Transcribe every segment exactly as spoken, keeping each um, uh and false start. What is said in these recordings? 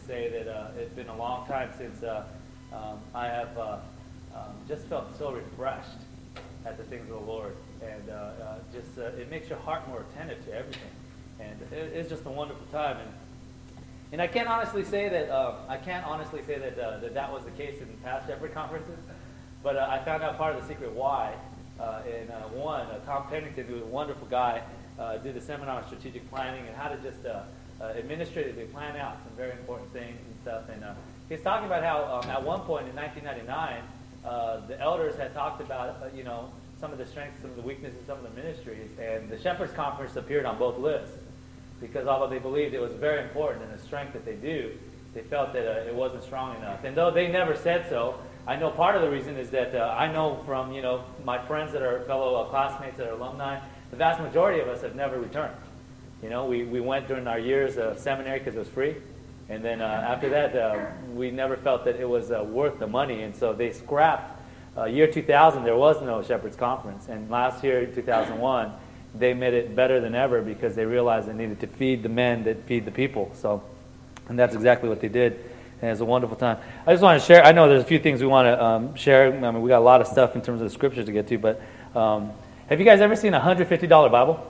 say that uh, it's been a long time since uh, um, I have uh, um, just felt so refreshed at the things of the Lord, and uh, uh, just uh, it makes your heart more attentive to everything, and it, it's just a wonderful time. And and I can't honestly say that uh, I can't honestly say that, uh, that that was the case in past Shepherd conferences, but uh, I found out part of the secret why. Uh, and uh, one, uh, Tom Pennington, who was a wonderful guy, uh, did a seminar on strategic planning and how to just uh, uh, administratively plan out some very important things and stuff. And uh, he's talking about how um, at one point in nineteen ninety-nine, uh, the elders had talked about uh, you know some of the strengths, some of the weaknesses, some of the ministries, and the Shepherds Conference appeared on both lists because although they believed it was very important and the strength that they do, they felt that uh, it wasn't strong enough. And though they never said so, I know part of the reason is that uh, I know from, you know, my friends that are fellow uh, classmates that are alumni, the vast majority of us have never returned. You know, we, we went during our years of seminary because it was free. And then uh, after that, uh, we never felt that it was uh, worth the money. And so they scrapped. Uh, year two thousand, there was no Shepherds Conference. And last year, two thousand one, they made it better than ever because they realized they needed to feed the men that feed the people. So, and that's exactly what they did. And it's a wonderful time. I just want to share, I know there's a few things we want to um, share. I mean, we got a lot of stuff in terms of the scriptures to get to, but um, have you guys ever seen a one hundred fifty dollars Bible?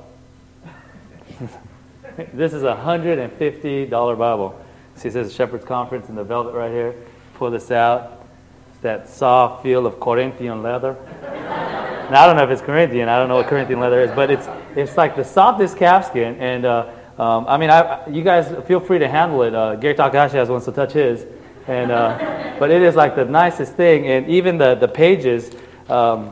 This is a one hundred fifty dollars Bible. See, it says Shepherd's Conference in the velvet right here. Pull this out. It's that soft feel of Corinthian leather. Now, I don't know if it's Corinthian. I don't know what Corinthian leather is, but it's it's like the softest calfskin, and uh, Um, I mean, I, you guys feel free to handle it. Uh, Gary Takahashi has one, so touch his. And uh, but it is like the nicest thing, and even the the pages, um,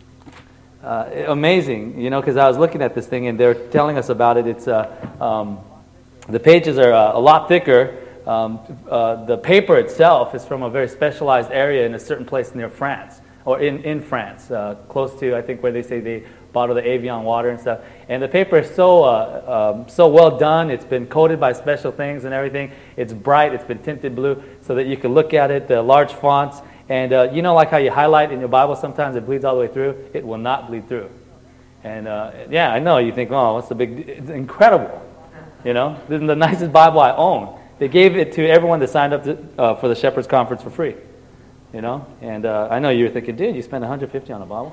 uh, amazing. You know, because I was looking at this thing, and they're telling us about it. It's uh, um, the pages are uh, a lot thicker. Um, uh, the paper itself is from a very specialized area in a certain place near France, or in in France, uh, close to I think where they say they bottle the Evian water and stuff. And the paper is so uh, um, so well done. It's been coated by special things and everything. It's bright. It's been tinted blue so that you can look at it, the large fonts. And uh, you know like how you highlight in your Bible, sometimes it bleeds all the way through? It will not bleed through. And uh, yeah, I know. You think, oh, what's the big... It's incredible. You know? This is the nicest Bible I own. They gave it to everyone that signed up to, uh, for the Shepherds Conference for free. You know? And uh, I know you were thinking, dude, you spent one hundred fifty dollars on a Bible?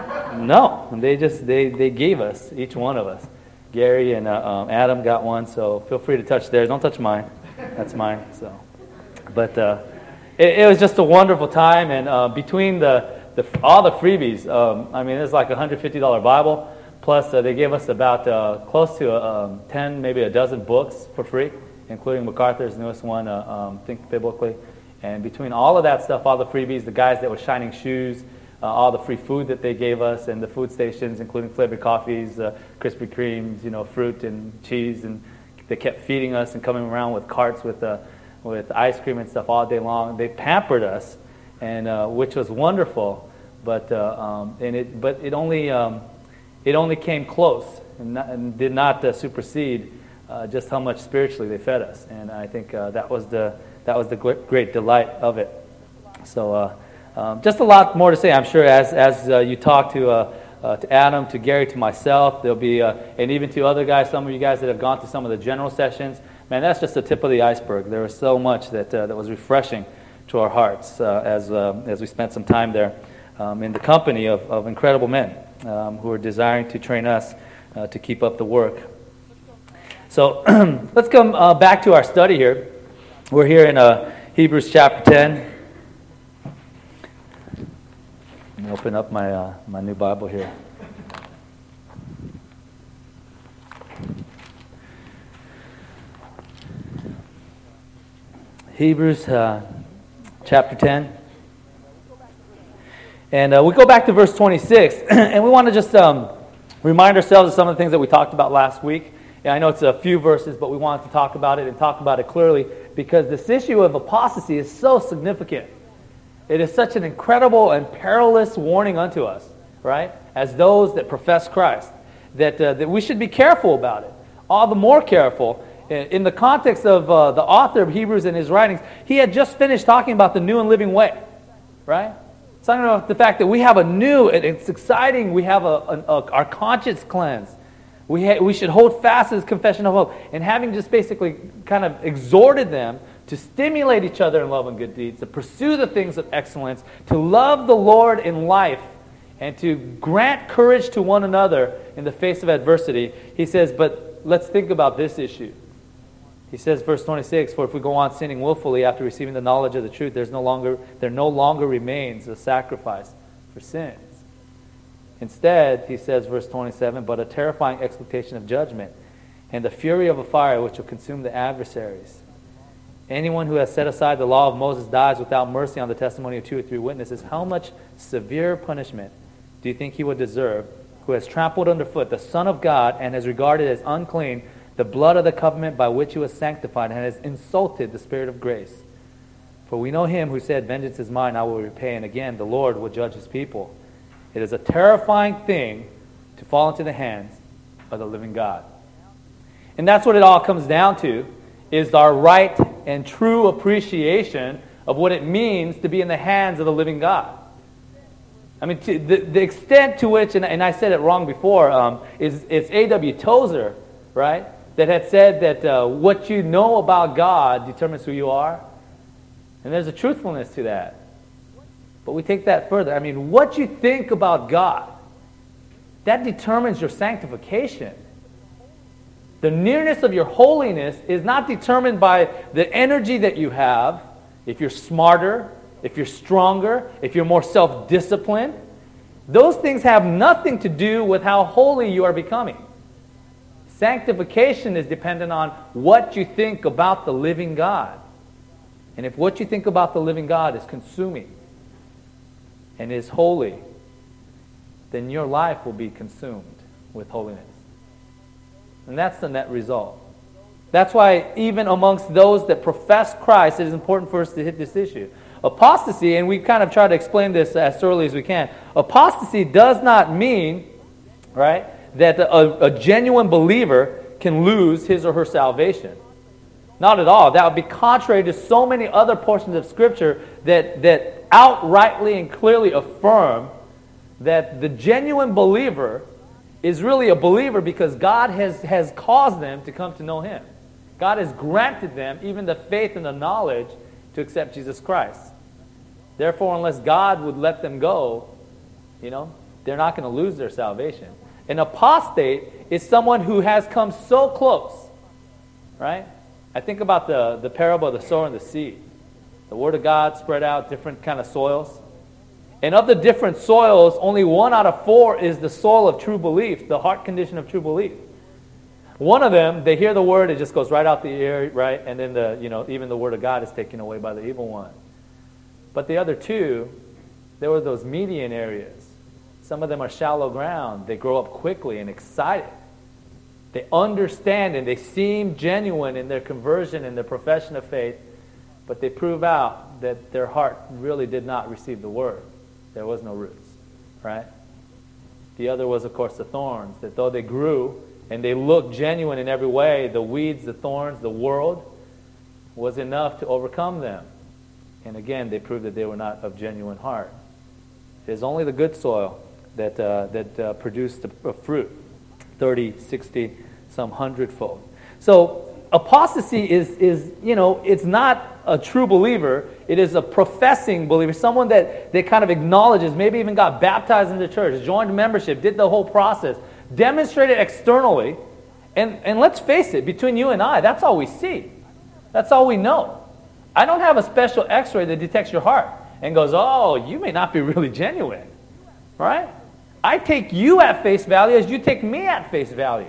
No, they just they, they gave us, each one of us. Gary and uh, um, Adam got one, so feel free to touch theirs. Don't touch mine. That's mine. So, but uh, it, it was just a wonderful time, and uh, between the, the all the freebies, um, I mean, it's like a one hundred fifty dollars Bible. Plus, uh, they gave us about uh, close to uh, um, ten, maybe a dozen books for free, including MacArthur's newest one, uh, um, Think Biblically. And between all of that stuff, all the freebies, the guys that were shining shoes. Uh, all the free food that they gave us, and the food stations, including flavored coffees, uh, Krispy Kremes, you know, fruit and cheese, and they kept feeding us and coming around with carts with uh, with ice cream and stuff all day long. They pampered us, and uh, which was wonderful. But uh, um, and it but it only um, it only came close and, not, and did not uh, supersede uh, just how much spiritually they fed us. And I think uh, that was the that was the great delight of it. So. Uh, Um, just a lot more to say, I'm sure, as as uh, you talk to uh, uh, to Adam, to Gary, to myself. There'll be, uh, and even to other guys, some of you guys that have gone to some of the general sessions. Man, that's just the tip of the iceberg. There was so much that uh, that was refreshing to our hearts uh, as uh, as we spent some time there um, in the company of, of incredible men um, who are desiring to train us uh, to keep up the work. So let's come uh, back to our study here. We're here in uh, Hebrews chapter ten. Let me open up my uh, my new Bible here. Hebrews uh, chapter ten. And uh, we go back to verse twenty-six, and we want to just um, remind ourselves of some of the things that we talked about last week. And I know it's a few verses, but we wanted to talk about it and talk about it clearly because this issue of apostasy is so significant. It is such an incredible and perilous warning unto us, right? As those that profess Christ, that uh, that we should be careful about it. All the more careful in the context of uh, the author of Hebrews in his writings. He had just finished talking about the new and living way, right? Talking about the fact that we have a new, it's exciting. We have a, a, a our conscience cleansed. We ha- we should hold fast to this confession of hope, and having just basically kind of exhorted them to stimulate each other in love and good deeds, to pursue the things of excellence, to love the Lord in life, and to grant courage to one another in the face of adversity. He says, but let's think about this issue. He says, verse twenty-six, for if we go on sinning willfully after receiving the knowledge of the truth, there's no longer, there no longer remains a sacrifice for sins. Instead, he says, verse twenty-seven, but a terrifying expectation of judgment and the fury of a fire which will consume the adversaries. Anyone who has set aside the law of Moses dies without mercy on the testimony of two or three witnesses. How much severe punishment do you think he would deserve, who has trampled underfoot the Son of God and has regarded as unclean the blood of the covenant by which he was sanctified, and has insulted the Spirit of grace? For we know him who said, vengeance is mine, I will repay. And again, the Lord will judge his people. It is a terrifying thing to fall into the hands of the living God. And that's what it all comes down to, is our right and true appreciation of what it means to be in the hands of the living God. I mean, to the, the extent to which, and, and I said it wrong before, um, is it's A W Tozer, right, that had said that uh, what you know about God determines who you are. And there's a truthfulness to that. But we take that further. I mean, what you think about God, that determines your sanctification. The nearness of your holiness is not determined by the energy that you have, if you're smarter, if you're stronger, if you're more self-disciplined. Those things have nothing to do with how holy you are becoming. Sanctification is dependent on what you think about the living God. And if what you think about the living God is consuming and is holy, then your life will be consumed with holiness. And that's the net result. That's why even amongst those that profess Christ, it is important for us to hit this issue. Apostasy, and we kind of try to explain this as thoroughly as we can, apostasy does not mean, right, that a, a genuine believer can lose his or her salvation. Not at all. That would be contrary to so many other portions of Scripture that, that outrightly and clearly affirm that the genuine believer is really a believer because God has, has caused them to come to know Him. God has granted them even the faith and the knowledge to accept Jesus Christ. Therefore, unless God would let them go, you know, they're not going to lose their salvation. An apostate is someone who has come so close, right? I think about the, the parable of the sower and the seed. The Word of God spread out different kind of soils. And of the different soils, only one out of four is the soil of true belief, the heart condition of true belief. One of them, they hear the Word, it just goes right out the ear, right? And then the, you know, even the Word of God is taken away by the evil one. But the other two, there were those median areas. Some of them are shallow ground. They grow up quickly and excited. They understand and they seem genuine in their conversion and their profession of faith, but they prove out that their heart really did not receive the Word. There was no roots, right? The other was, of course, the thorns, that though they grew and they looked genuine in every way, the weeds, the thorns, the world was enough to overcome them. And again, they proved that they were not of genuine heart. It is only the good soil that uh, that uh, produced a, a fruit, thirty, sixty, some hundredfold. So apostasy is, is, you know, it's not a true believer. It is a professing believer, someone that, that kind of acknowledges, maybe even got baptized in the church, joined membership, did the whole process, demonstrated externally. And, and let's face it, between you and I, that's all we see. That's all we know. I don't have a special x-ray that detects your heart and goes, oh, you may not be really genuine, right? I take you at face value as you take me at face value.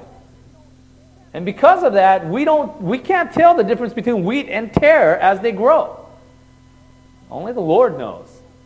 And because of that, we don't, we can't tell the difference between wheat and tare as they grow. Only the Lord knows.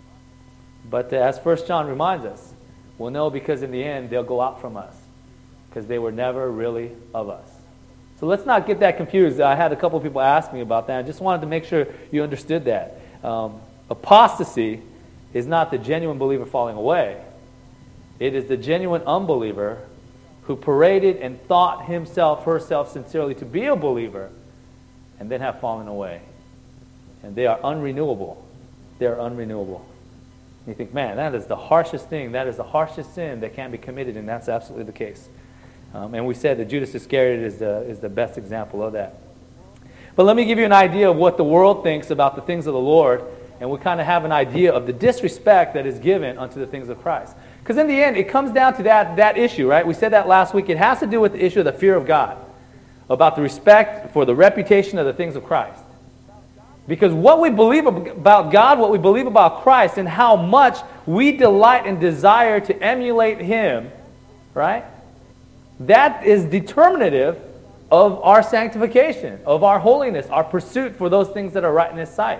But uh, as First John reminds us, we'll know because in the end they'll go out from us because they were never really of us. So let's not get that confused. I had a couple of people ask me about that. I just wanted to make sure you understood that. Um, apostasy is not the genuine believer falling away. It is the genuine unbeliever who paraded and thought himself, herself sincerely to be a believer and then have fallen away. And they are unrenewable. They are unrenewable. And you think, man, that is the harshest thing. That is the harshest sin that can be committed, and that's absolutely the case. Um, and we said that Judas Iscariot is the, is the best example of that. But let me give you an idea of what the world thinks about the things of the Lord, and we kind of have an idea of the disrespect that is given unto the things of Christ. Because in the end, it comes down to that, that issue, right? We said that last week. It has to do with the issue of the fear of God, about the respect for the reputation of the things of Christ. Because what we believe about God, what we believe about Christ, and how much we delight and desire to emulate Him, right? That is determinative of our sanctification, of our holiness, our pursuit for those things that are right in His sight.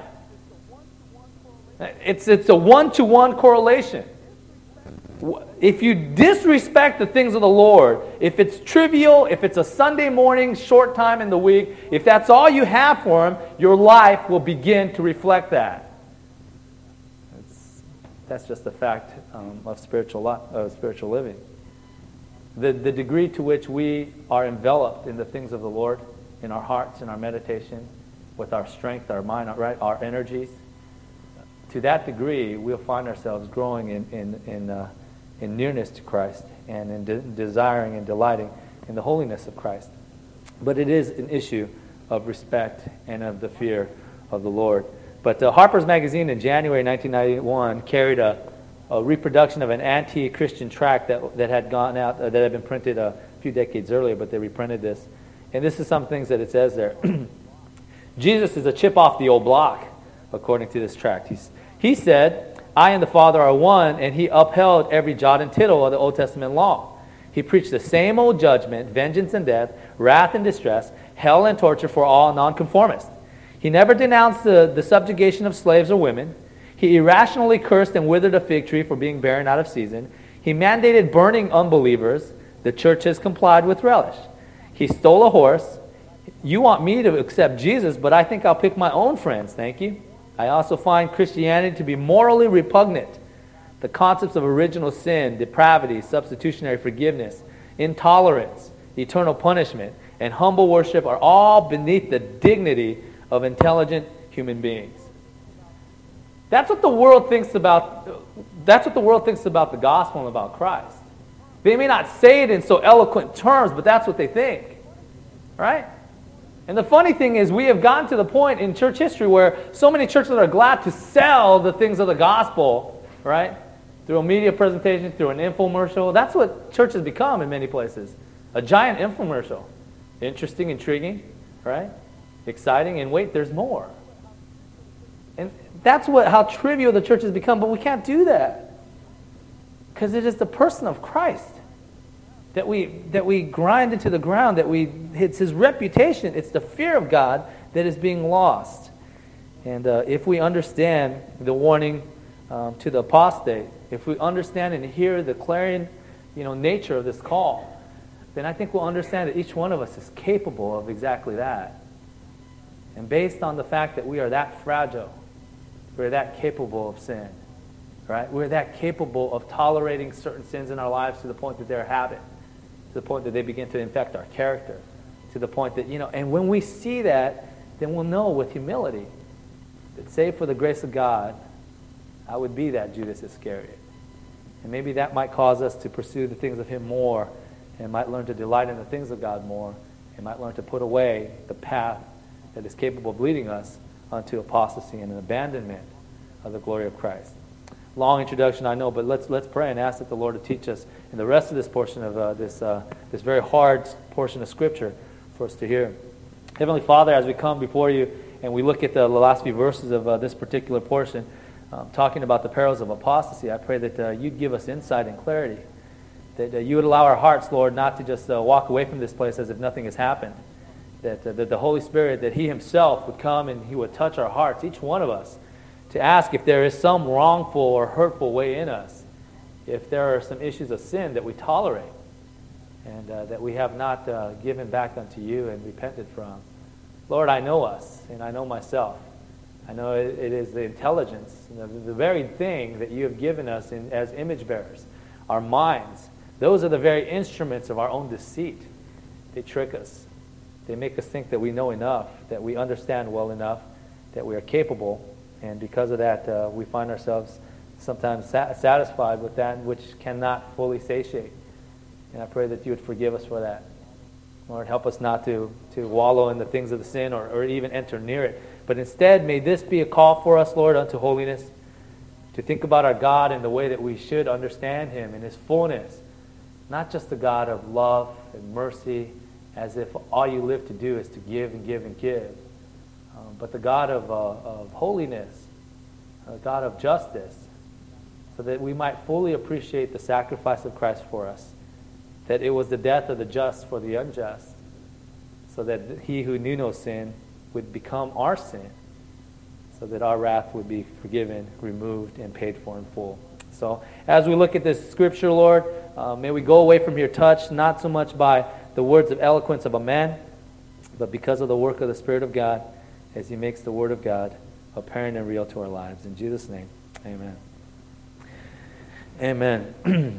It's, it's a one-to-one correlation. If you disrespect the things of the Lord, if it's trivial, if it's a Sunday morning, short time in the week, if that's all you have for Him, your life will begin to reflect that. It's, that's just a fact um, of spiritual li- of spiritual living. The, the degree to which we are enveloped in the things of the Lord, in our hearts, in our meditation, with our strength, our mind, our, right, our energies, to that degree, we'll find ourselves growing in in in, uh, in nearness to Christ and in de- desiring and delighting in the holiness of Christ. But it is an issue of respect and of the fear of the Lord. But uh, Harper's Magazine in January nineteen ninety-one carried a, a reproduction of an anti-Christian tract that that had gone out, uh, that had been printed a few decades earlier, but they reprinted this. And this is some things that it says there. Jesus is a chip off the old block, according to this tract. He's, he said, I and the Father are one, and He upheld every jot and tittle of the Old Testament law. He preached the same old judgment, vengeance and death, wrath and distress, hell and torture for all nonconformists. He never denounced the, the subjugation of slaves or women. He irrationally cursed and withered a fig tree for being barren out of season. He mandated burning unbelievers. The church has complied with relish. He stole a horse. You want me to accept Jesus, but I think I'll pick my own friends, thank you. I also find Christianity to be morally repugnant. The concepts of original sin, depravity, substitutionary forgiveness, intolerance, eternal punishment, and humble worship are all beneath the dignity of intelligent human beings. That's what the world thinks about. That's what the world thinks about the gospel and about Christ. They may not say it in so eloquent terms, but that's what they think, right? And the funny thing is, we have gotten to the point in church history where so many churches are glad to sell the things of the gospel, right? Through a media presentation, through an infomercial. That's what church has become in many places. A giant infomercial. Interesting, intriguing, right? Exciting, and wait, there's more. And that's what how trivial the church has become, but we can't do that. Because it is the person of Christ that we that we grind into the ground, that we it's His reputation, it's the fear of God that is being lost. And uh, if we understand the warning um, to the apostate, if we understand and hear the clarion, you know, nature of this call, then I think we'll understand that each one of us is capable of exactly that. And based on the fact that we are that fragile, we're that capable of sin, right? We're that capable of tolerating certain sins in our lives to the point that they're a habit, to the point that they begin to infect our character, to the point that, you know, and when we see that, then we'll know with humility that save for the grace of God, I would be that Judas Iscariot. And maybe that might cause us to pursue the things of Him more, and might learn to delight in the things of God more, and might learn to put away the path that is capable of leading us unto apostasy and an abandonment of the glory of Christ. Long introduction, I know, but let's let's pray and ask that the Lord to teach us in the rest of this portion of uh, this uh, this very hard portion of Scripture for us to hear. Heavenly Father, as we come before You and we look at the last few verses of uh, this particular portion, um, talking about the perils of apostasy, I pray that uh, You'd give us insight and clarity, that uh, You would allow our hearts, Lord, not to just uh, walk away from this place as if nothing has happened, that, uh, that the Holy Spirit, that He Himself would come and He would touch our hearts, each one of us, to ask if there is some wrongful or hurtful way in us, if there are some issues of sin that we tolerate and uh, that we have not uh, given back unto You and repented from. Lord, I know us, and I know myself. I know it, it is the intelligence, you know, the, the very thing that You have given us in, as image bearers, our minds. Those are the very instruments of our own deceit. They trick us. They make us think that we know enough, that we understand well enough, that we are capable. And because of that, uh, we find ourselves sometimes sa- satisfied with that which cannot fully satiate. And I pray that You would forgive us for that. Lord, help us not to, to wallow in the things of the sin or, or even enter near it. But instead, may this be a call for us, Lord, unto holiness, to think about our God in the way that we should understand Him in His fullness. Not just the God of love and mercy, as if all you live to do is to give and give and give, um, but the God of, uh, of holiness, a God of justice, so that we might fully appreciate the sacrifice of Christ for us, that it was the death of the just for the unjust, so that He who knew no sin would become our sin, so that our wrath would be forgiven, removed, and paid for in full. So as we look at this scripture, Lord, uh, may we go away from here touched, not so much by the words of eloquence of a man, but because of the work of the Spirit of God, as He makes the Word of God apparent and real to our lives. In Jesus' name, amen. Amen.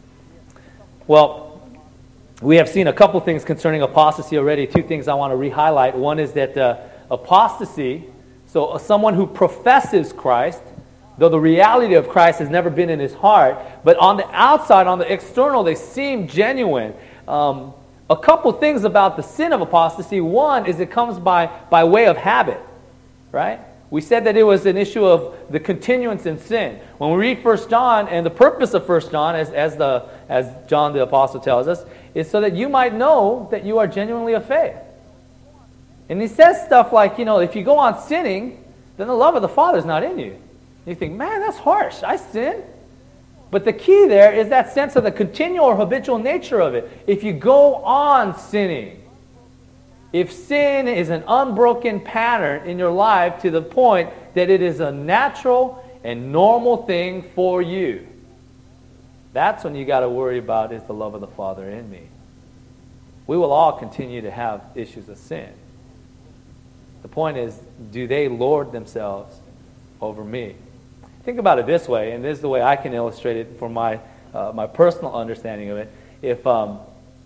Well, we have seen a couple things concerning apostasy already. Two things I want to re-highlight. One is that uh, apostasy, so uh, someone who professes Christ, though the reality of Christ has never been in his heart, but on the outside, on the external, they seem genuine. Um, a couple things about the sin of apostasy. One is it comes by, by way of habit, right? We said that it was an issue of the continuance in sin. When we read First John, and the purpose of First John, as, as, the, as John the Apostle tells us, is so that you might know that you are genuinely of faith. And he says stuff like, you know, if you go on sinning, then the love of the Father is not in you. You think, man, that's harsh. I sin. But the key there is that sense of the continual or habitual nature of it. If you go on sinning, if sin is an unbroken pattern in your life to the point that it is a natural and normal thing for you, that's when you got to worry about, is the love of the Father in me? We will all continue to have issues of sin. The point is, do they lord themselves over me? Think about it this way, and this is the way I can illustrate it for my uh, my personal understanding of it. If um,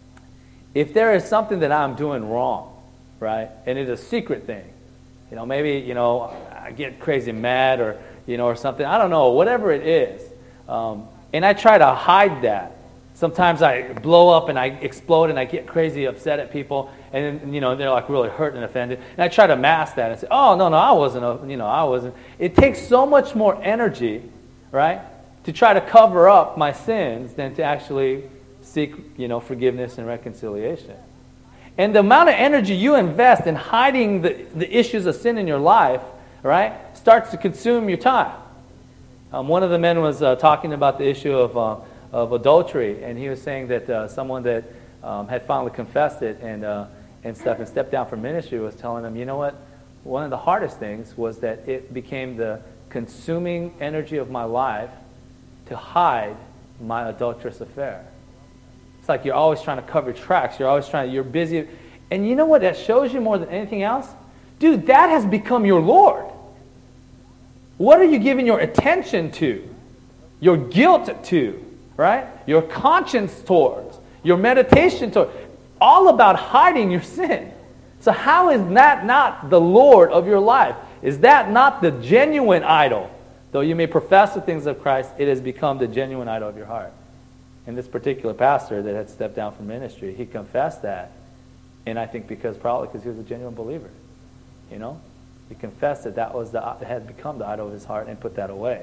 if there is something that I'm doing wrong, right, and it's a secret thing, you know, maybe you know I get crazy mad or you know or something, I don't know, whatever it is, um, and I try to hide that. Sometimes I blow up and I explode and I get crazy upset at people, and then, you know, they're like really hurt and offended. And I try to mask that and say, "Oh no, no, I wasn't. You know, I wasn't." It takes so much more energy, right, to try to cover up my sins than to actually seek, you know, forgiveness and reconciliation. And the amount of energy you invest in hiding the, the issues of sin in your life, right, starts to consume your time. Um, one of the men was uh, talking about the issue of. Uh, of adultery, and he was saying that uh, someone that um, had finally confessed it and uh, and stuff and stepped down from ministry was telling him, you know what, one of the hardest things was that it became the consuming energy of my life to hide my adulterous affair. It's like you're always trying to cover tracks, you're always trying, you're busy, and you know what that shows you more than anything else? Dude, that has become your Lord. What are you giving your attention to, your guilt to? Right? Your conscience towards, your meditation towards, all about hiding your sin. So how is that not the Lord of your life? Is that not the genuine idol? Though you may profess the things of Christ, it has become the genuine idol of your heart. And this particular pastor that had stepped down from ministry, he confessed that. And I think because probably because he was a genuine believer. You know? He confessed that that was the, had become the idol of his heart and put that away.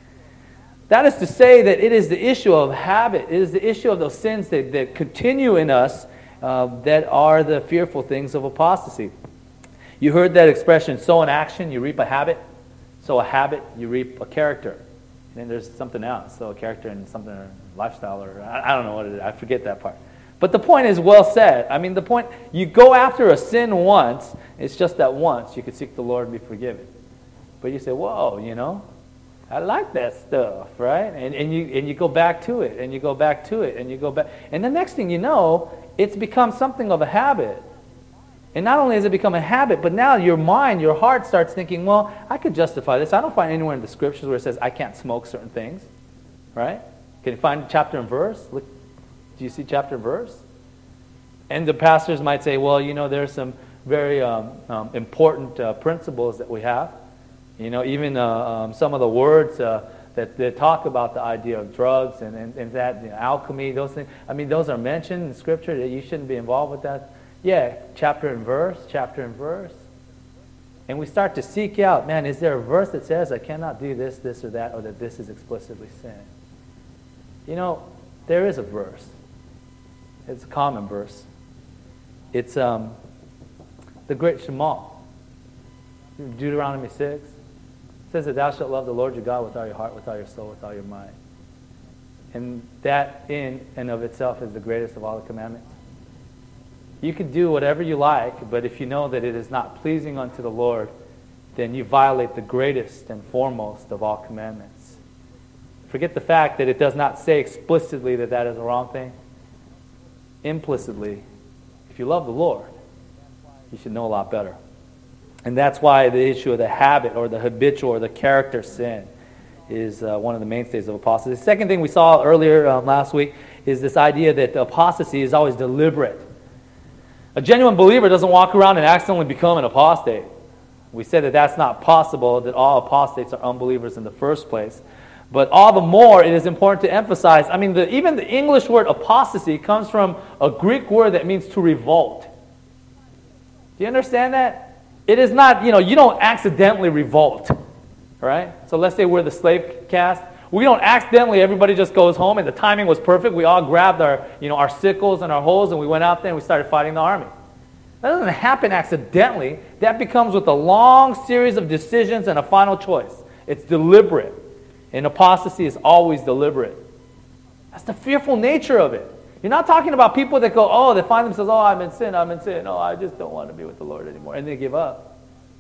That is to say that it is the issue of habit. It is the issue of those sins that, that continue in us uh, that are the fearful things of apostasy. You heard that expression, sow an action, you reap a habit. Sow a habit, you reap a character. And then there's something else, so a character and something, or lifestyle, or I, I don't know what it is. I forget that part. But the point is well said. I mean, the point, you go after a sin once, it's just that once you could seek the Lord and be forgiven. But you say, whoa, you know, I like that stuff, right? And and you and you go back to it, and you go back to it, and you go back. And the next thing you know, it's become something of a habit. And not only has it become a habit, but now your mind, your heart starts thinking, well, I could justify this. I don't find anywhere in the scriptures where it says I can't smoke certain things, right? Can you find chapter and verse? Look, do you see chapter and verse? And the pastors might say, well, you know, there's some very um, um, important uh, principles that we have. You know, even uh, um, some of the words uh, that, that talk about the idea of drugs and, and, and that, you know, alchemy, those things. I mean, those are mentioned in Scripture that you shouldn't be involved with that. Yeah, chapter and verse, chapter and verse. And we start to seek out, man, is there a verse that says I cannot do this, this, or that, or that this is explicitly sin? You know, there is a verse. It's a common verse. It's um, the great Shema. Deuteronomy six. It says that thou shalt love the Lord your God with all your heart, with all your soul, with all your mind. And that in and of itself is the greatest of all the commandments. You can do whatever you like, but if you know that it is not pleasing unto the Lord, then you violate the greatest and foremost of all commandments. Forget the fact that it does not say explicitly that that is a wrong thing. Implicitly, if you love the Lord, you should know a lot better. And that's why the issue of the habit or the habitual or the character sin is uh, one of the mainstays of apostasy. The second thing we saw earlier um, last week is this idea that apostasy is always deliberate. A genuine believer doesn't walk around and accidentally become an apostate. We said that that's not possible, that all apostates are unbelievers in the first place. But all the more, it is important to emphasize, I mean, the, even the English word apostasy comes from a Greek word that means to revolt. Do you understand that? It is not, you know, you don't accidentally revolt, right? So let's say we're the slave caste. We don't accidentally, everybody just goes home and the timing was perfect. We all grabbed our, you know, our sickles and our hoes and we went out there and we started fighting the army. That doesn't happen accidentally. That becomes with a long series of decisions and a final choice. It's deliberate. And apostasy is always deliberate. That's the fearful nature of it. You're not talking about people that go, oh, they find themselves, oh, I'm in sin, I'm in sin. Oh, I just don't want to be with the Lord anymore. And they give up.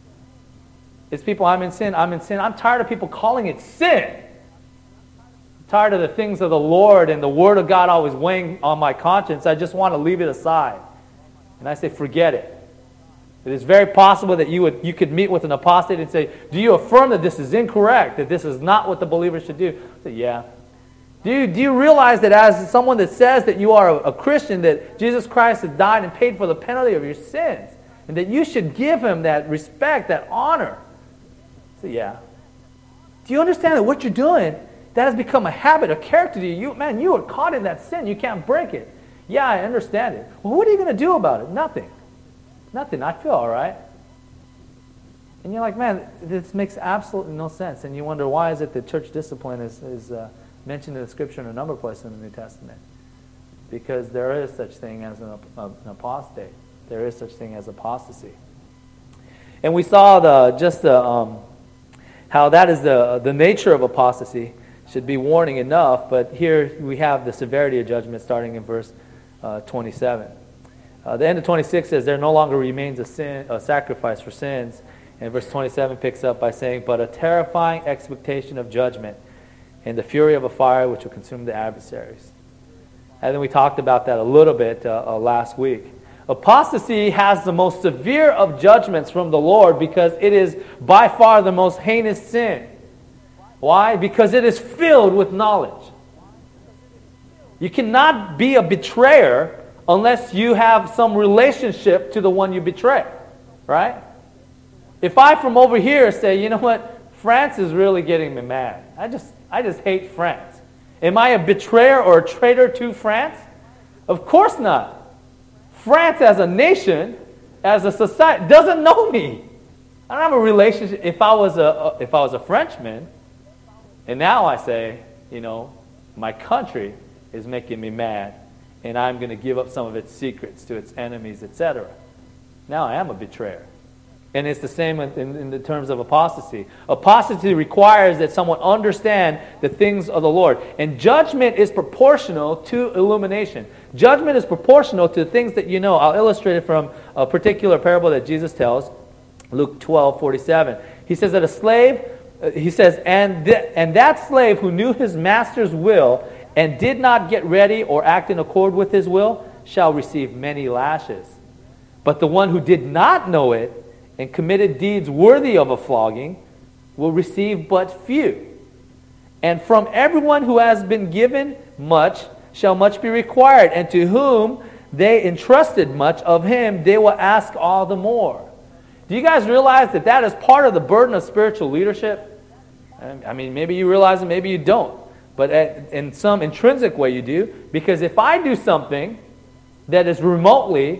It's people, I'm in sin, I'm in sin. I'm tired of people calling it sin. I'm tired of the things of the Lord and the Word of God always weighing on my conscience. I just want to leave it aside. And I say, forget it. It is very possible that you would you could meet with an apostate and say, do you affirm that this is incorrect, that this is not what the believer should do? I say, yeah. Do you, do you realize that as someone that says that you are a, a Christian, that Jesus Christ has died and paid for the penalty of your sins, and that you should give Him that respect, that honor? I say, yeah. Do you understand that what you're doing, that has become a habit, a character to you? you man, you are caught in that sin. You can't break it. Yeah, I understand it. Well, what are you going to do about it? Nothing. Nothing. I feel all right. And you're like, man, this makes absolutely no sense. And you wonder, why is it that church discipline is, is uh, mentioned in the Scripture in a number of places in the New Testament? Because there is such thing as an, an apostate. There is such thing as apostasy. And we saw the just the um, how that is the the nature of apostasy should be warning enough. But here we have the severity of judgment starting in verse uh, twenty-seven. Uh, the end of twenty-six says, there no longer remains a sin, a sacrifice for sins. And verse twenty-seven picks up by saying, but a terrifying expectation of judgment and the fury of a fire which will consume the adversaries. And then we talked about that a little bit uh, uh, last week. Apostasy has the most severe of judgments from the Lord because it is by far the most heinous sin. Why? Because it is filled with knowledge. You cannot be a betrayer unless you have some relationship to the one you betray, right? If I from over here say, you know what, France is really getting me mad. I just, I just hate France. Am I a betrayer or a traitor to France? Of course not. France as a nation, as a society, doesn't know me. I don't have a relationship. If I was a, if I was a Frenchman, and now I say, you know, my country is making me mad, and I'm going to give up some of its secrets to its enemies, et cetera. Now I am a betrayer. And it's the same in, in, in the terms of apostasy. Apostasy requires that someone understand the things of the Lord. And judgment is proportional to illumination. Judgment is proportional to the things that you know. I'll illustrate it from a particular parable that Jesus tells, Luke twelve forty-seven. He says that a slave, uh, he says, and, th- and that slave who knew his master's will and did not get ready or act in accord with his will shall receive many lashes. But the one who did not know it and committed deeds worthy of a flogging will receive but few. And from everyone who has been given much shall much be required, and to whom they entrusted much, of him they will ask all the more. Do you guys realize that that is part of the burden of spiritual leadership? I mean, maybe you realize it, maybe you don't. But in some intrinsic way you do, because if I do something that is remotely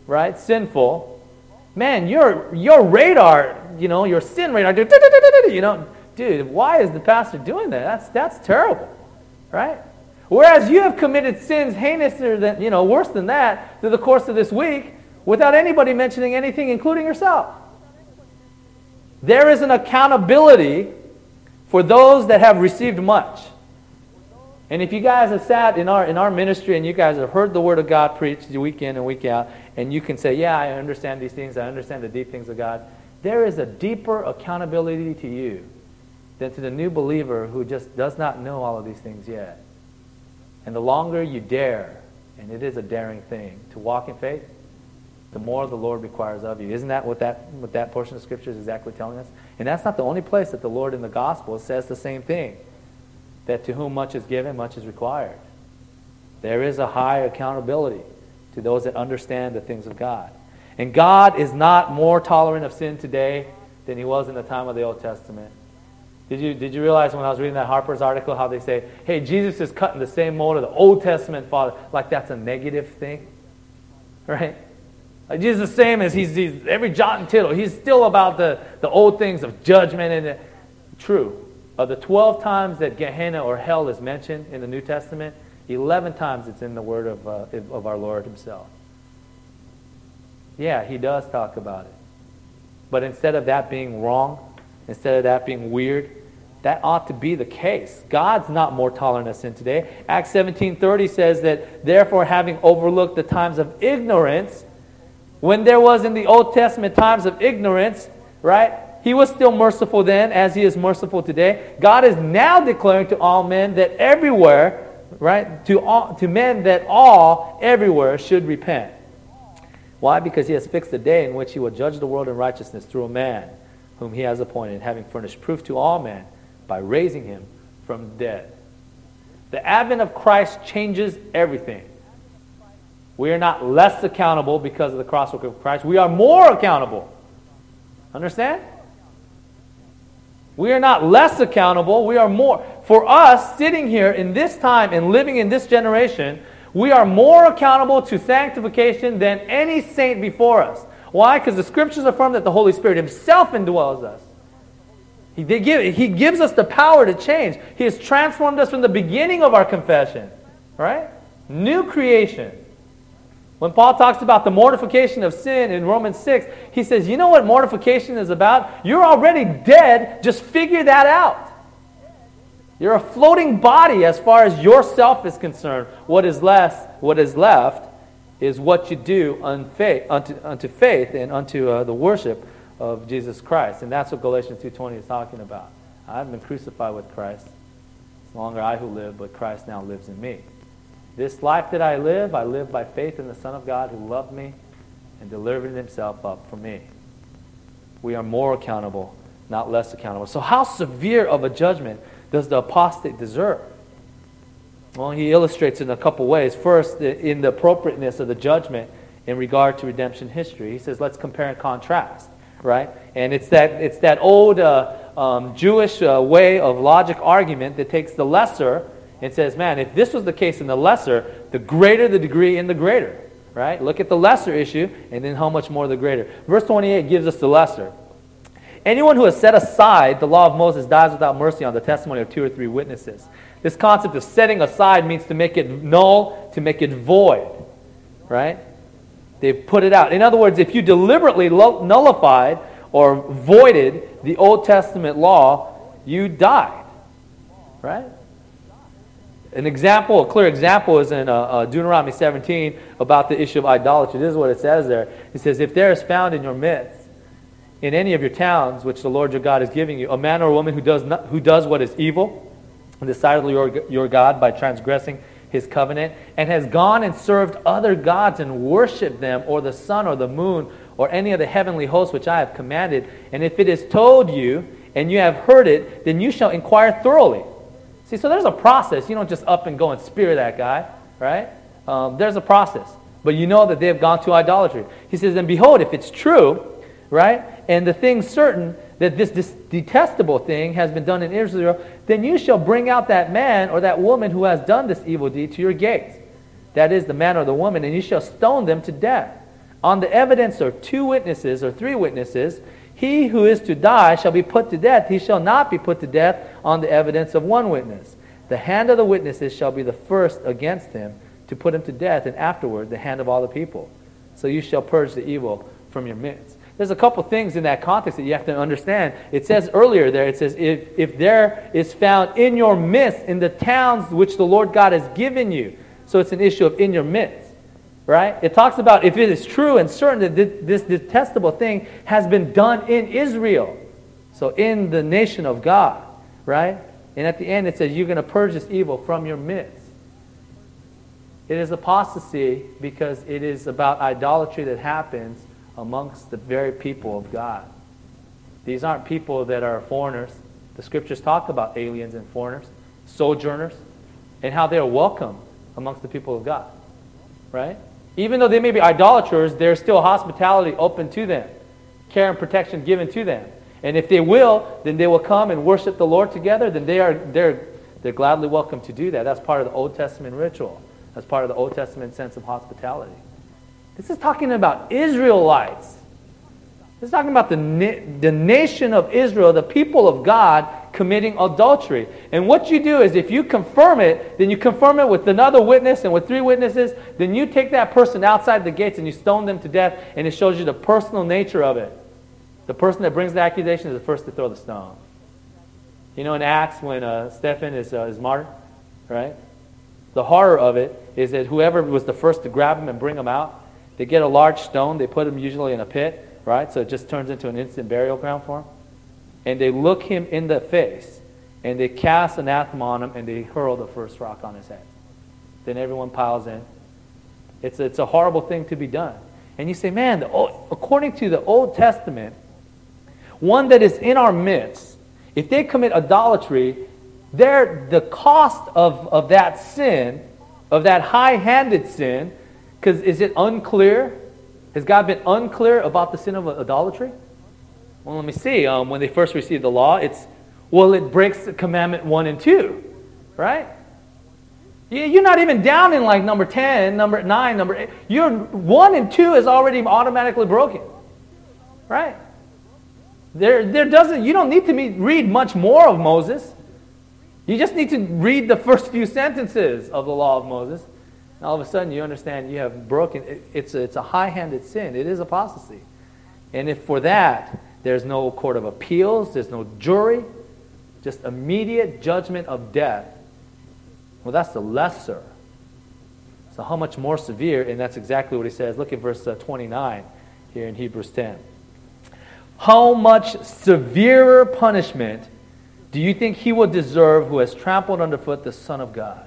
right, sinful, man, your your radar, you know, your sin radar, you know, dude, why is the pastor doing that? That's that's terrible, right? Whereas you have committed sins heinously than, you know, worse than that through the course of this week without anybody mentioning anything, including yourself. There is an accountability for those that have received much. And if you guys have sat in our in our ministry and you guys have heard the Word of God preached week in and week out, and you can say, yeah, I understand these things, I understand the deep things of God, there is a deeper accountability to you than to the new believer who just does not know all of these things yet. And the longer you dare, and it is a daring thing, to walk in faith, the more the Lord requires of you. Isn't that what that what that portion of Scripture is exactly telling us? And that's not the only place that the Lord in the Gospel says the same thing, that to whom much is given, much is required. There is a high accountability to those that understand the things of God. And God is not more tolerant of sin today than He was in the time of the Old Testament. Did you did you realize when I was reading that Harper's article how they say, hey, Jesus is cut in the same mold of the Old Testament Father, like that's a negative thing? Right? Like Jesus is the same as he's, he's every jot and tittle. He's still about the, the old things of judgment. And the, true. Of the twelve times that Gehenna or hell is mentioned in the New Testament, eleven times it's in the word of, uh, of our Lord Himself. Yeah, He does talk about it. But instead of that being wrong, instead of that being weird, that ought to be the case. God's not more tolerant of sin today. Acts seventeen thirty says that, therefore, having overlooked the times of ignorance, when there was in the Old Testament times of ignorance, right? He was still merciful then as He is merciful today. God is now declaring to all men that everywhere, right? To all, to men that all, everywhere should repent. Why? Because He has fixed a day in which He will judge the world in righteousness through a man whom He has appointed, having furnished proof to all men by raising Him from the dead. The advent of Christ changes everything. We are not less accountable because of the crosswork of Christ. We are more accountable. Understand? We are not less accountable. We are more. For us, sitting here in this time and living in this generation, we are more accountable to sanctification than any saint before us. Why? Because the Scriptures affirm that the Holy Spirit Himself indwells us. He, they give, he gives us the power to change. He has transformed us from the beginning of our confession. Right? New creation. When Paul talks about the mortification of sin in Romans six, he says, you know what mortification is about? You're already dead. Just figure that out. You're a floating body as far as yourself is concerned. What is less, what is left is what you do unto faith, unto, unto faith and unto uh, the worship of Jesus Christ. And that's what Galatians two twenty is talking about. I've been crucified with Christ. It's no longer I who live, but Christ now lives in me. This life that I live, I live by faith in the Son of God who loved me and delivered Himself up for me. We are more accountable, not less accountable. So how severe of a judgment does the apostate deserve? Well, he illustrates it in a couple ways. First, in the appropriateness of the judgment in regard to redemption history. He says, let's compare and contrast, right? And it's that it's that old uh, um, Jewish uh, way of logic argument that takes the lesser and says, man, if this was the case in the lesser, the greater the degree in the greater, right? Look at the lesser issue, and then how much more the greater. Verse twenty-eight gives us the lesser. Anyone who has set aside the law of Moses dies without mercy on the testimony of two or three witnesses. This concept of setting aside means to make it null, to make it void, right? They've put it out. In other words, if you deliberately nullified or voided the Old Testament law, you died, right? An example, a clear example is in uh, uh, Deuteronomy seventeen about the issue of idolatry. This is what it says there. It says, if there is found in your midst, in any of your towns, which the Lord your God is giving you, a man or a woman who does not, who does what is evil in the sight of your, your God by transgressing His covenant, and has gone and served other gods and worshipped them, or the sun or the moon, or any of the heavenly hosts which I have commanded, and if it is told you, and you have heard it, then you shall inquire thoroughly. See, so there's a process. You don't just up and go and spear that guy, right? Um, there's a process. But you know that they have gone to idolatry. He says, and behold, if it's true, right, and the thing's certain that this, this detestable thing has been done in Israel, then you shall bring out that man or that woman who has done this evil deed to your gates. That is, the man or the woman, and you shall stone them to death. On the evidence of two witnesses or three witnesses, he who is to die shall be put to death. He shall not be put to death on the evidence of one witness. The hand of the witnesses shall be the first against him to put him to death, and afterward the hand of all the people. So you shall purge the evil from your midst. There's a couple things in that context that you have to understand. It says earlier there, it says, if, if there is found in your midst, in the towns which the Lord God has given you. So it's an issue of in your midst. Right? It talks about if it is true and certain that this detestable thing has been done in Israel. So in the nation of God. Right? And at the end it says you're going to purge this evil from your midst. It is apostasy because it is about idolatry that happens amongst the very people of God. These aren't people that are foreigners. The scriptures talk about aliens and foreigners, sojourners, and how they are welcome amongst the people of God. Right? Even though they may be idolaters, there's still hospitality open to them, care and protection given to them. And if they will, then they will come and worship the Lord together, then they are they're they're gladly welcome to do that. That's part of the Old Testament ritual. That's part of the Old Testament sense of hospitality. This is talking about Israelites. This is talking about the, na- the nation of Israel, the people of God, committing adultery. And what you do is if you confirm it, then you confirm it with another witness and with three witnesses, then you take that person outside the gates and you stone them to death, and it shows you the personal nature of it. The person that brings the accusation is the first to throw the stone. You know in Acts when uh, Stephen is, uh, is martyred, right? The horror of it is that whoever was the first to grab him and bring him out, they get a large stone, they put him usually in a pit, right? So it just turns into an instant burial ground for him. And they look him in the face, and they cast anathema on him, and they hurl the first rock on his head. Then everyone piles in. It's, it's a horrible thing to be done. And you say, man, the, according to the Old Testament, one that is in our midst, if they commit idolatry, they're, the cost of, of that sin, of that high-handed sin, because is it unclear? Has God been unclear about the sin of idolatry? Well, let me see. Um, when they first received the law, it's, well, it breaks commandment one and two, right? You're not even down in like number ten, number nine, number eight. You're one and two is already automatically broken, right? There, there doesn't. You don't need to meet, read much more of Moses. You just need to read the first few sentences of the law of Moses. And all of a sudden, you understand you have broken. It, it's a, it's a high-handed sin. It is apostasy, and if for that there's no court of appeals, there's no jury, just immediate judgment of death. Well, that's the lesser. So how much more severe? And that's exactly what he says. Look at verse uh, twenty-nine here in Hebrews ten. How much severer punishment do you think he will deserve who has trampled underfoot the Son of God?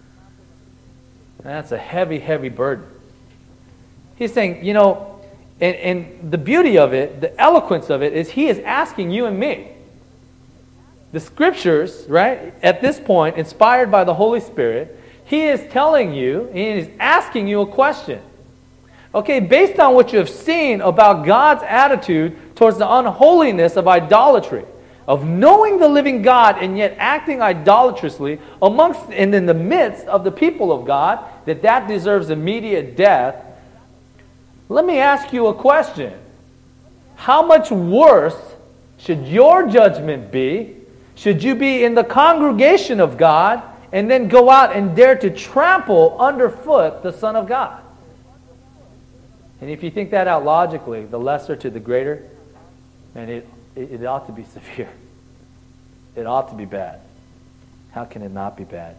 And that's a heavy, heavy burden. He's saying, you know, and, and the beauty of it, the eloquence of it, is he is asking you and me. The scriptures, right, at this point, inspired by the Holy Spirit, he is telling you, he is asking you a question. Okay, based on what you have seen about God's attitude towards the unholiness of idolatry, of knowing the living God and yet acting idolatrously amongst and in the midst of the people of God, that that deserves immediate death. Let me ask you a question. How much worse should your judgment be? Should you be in the congregation of God and then go out and dare to trample underfoot the Son of God? And if you think that out logically, the lesser to the greater, man, it, it, it ought to be severe. It ought to be bad. How can it not be bad?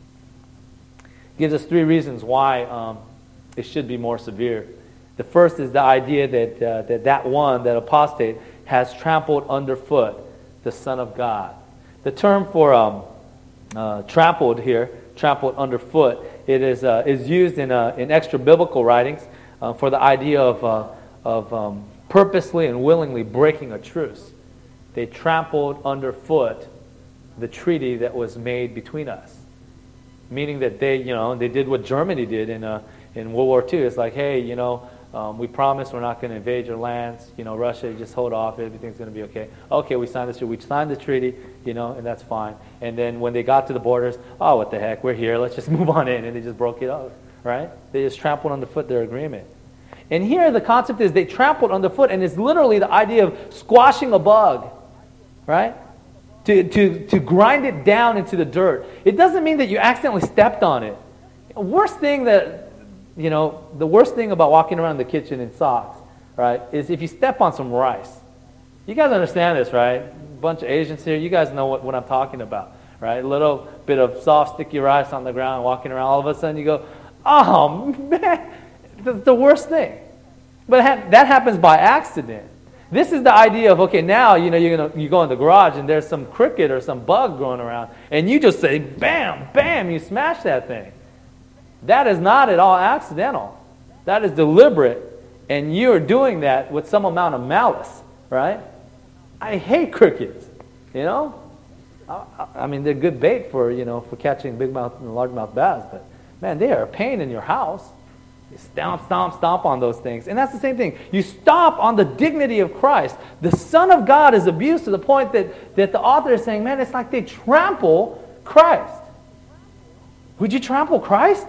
It gives us three reasons why um, it should be more severe. The first is the idea that, uh, that that one, that apostate, has trampled underfoot the Son of God. The term for um, uh, trampled here, trampled underfoot, it is uh, is used in uh, in extra biblical writings uh, for the idea of uh, of um, purposely and willingly breaking a truce. They trampled underfoot the treaty that was made between us, meaning that they, you know, they did what Germany did in uh, in World War Two. It's like, hey, you know, um, we promise we're not going to invade your lands. You know, Russia, just hold off. Everything's going to be okay. Okay, we signed this. We signed the treaty, you know, and that's fine. And then when they got to the borders, oh, what the heck? We're here. Let's just move on in. And they just broke it off, right? They just trampled underfoot their agreement. And here the concept is they trampled underfoot, and it's literally the idea of squashing a bug, right? To, to, to grind it down into the dirt. It doesn't mean that you accidentally stepped on it. Worst thing that, you know, the worst thing about walking around the kitchen in socks, right, is if you step on some rice. You guys understand this, right? A bunch of Asians here, you guys know what, what I'm talking about, right? A little bit of soft, sticky rice on the ground, walking around, all of a sudden you go, oh, man, that's the worst thing. But ha- that happens by accident. This is the idea of, okay, now, you know, you're gonna, you go in the garage and there's some cricket or some bug going around, and you just say, bam, bam, you smash that thing. That is not at all accidental. That is deliberate, and you're doing that with some amount of malice, right? I hate crickets, you know? I, I mean, they're good bait for, you know, for catching big mouth and largemouth bass, but, man, they are a pain in your house. You stomp, stomp, stomp on those things. And that's the same thing. You stomp on the dignity of Christ. The Son of God is abused to the point that, that the author is saying, man, it's like they trample Christ. Would you trample Christ?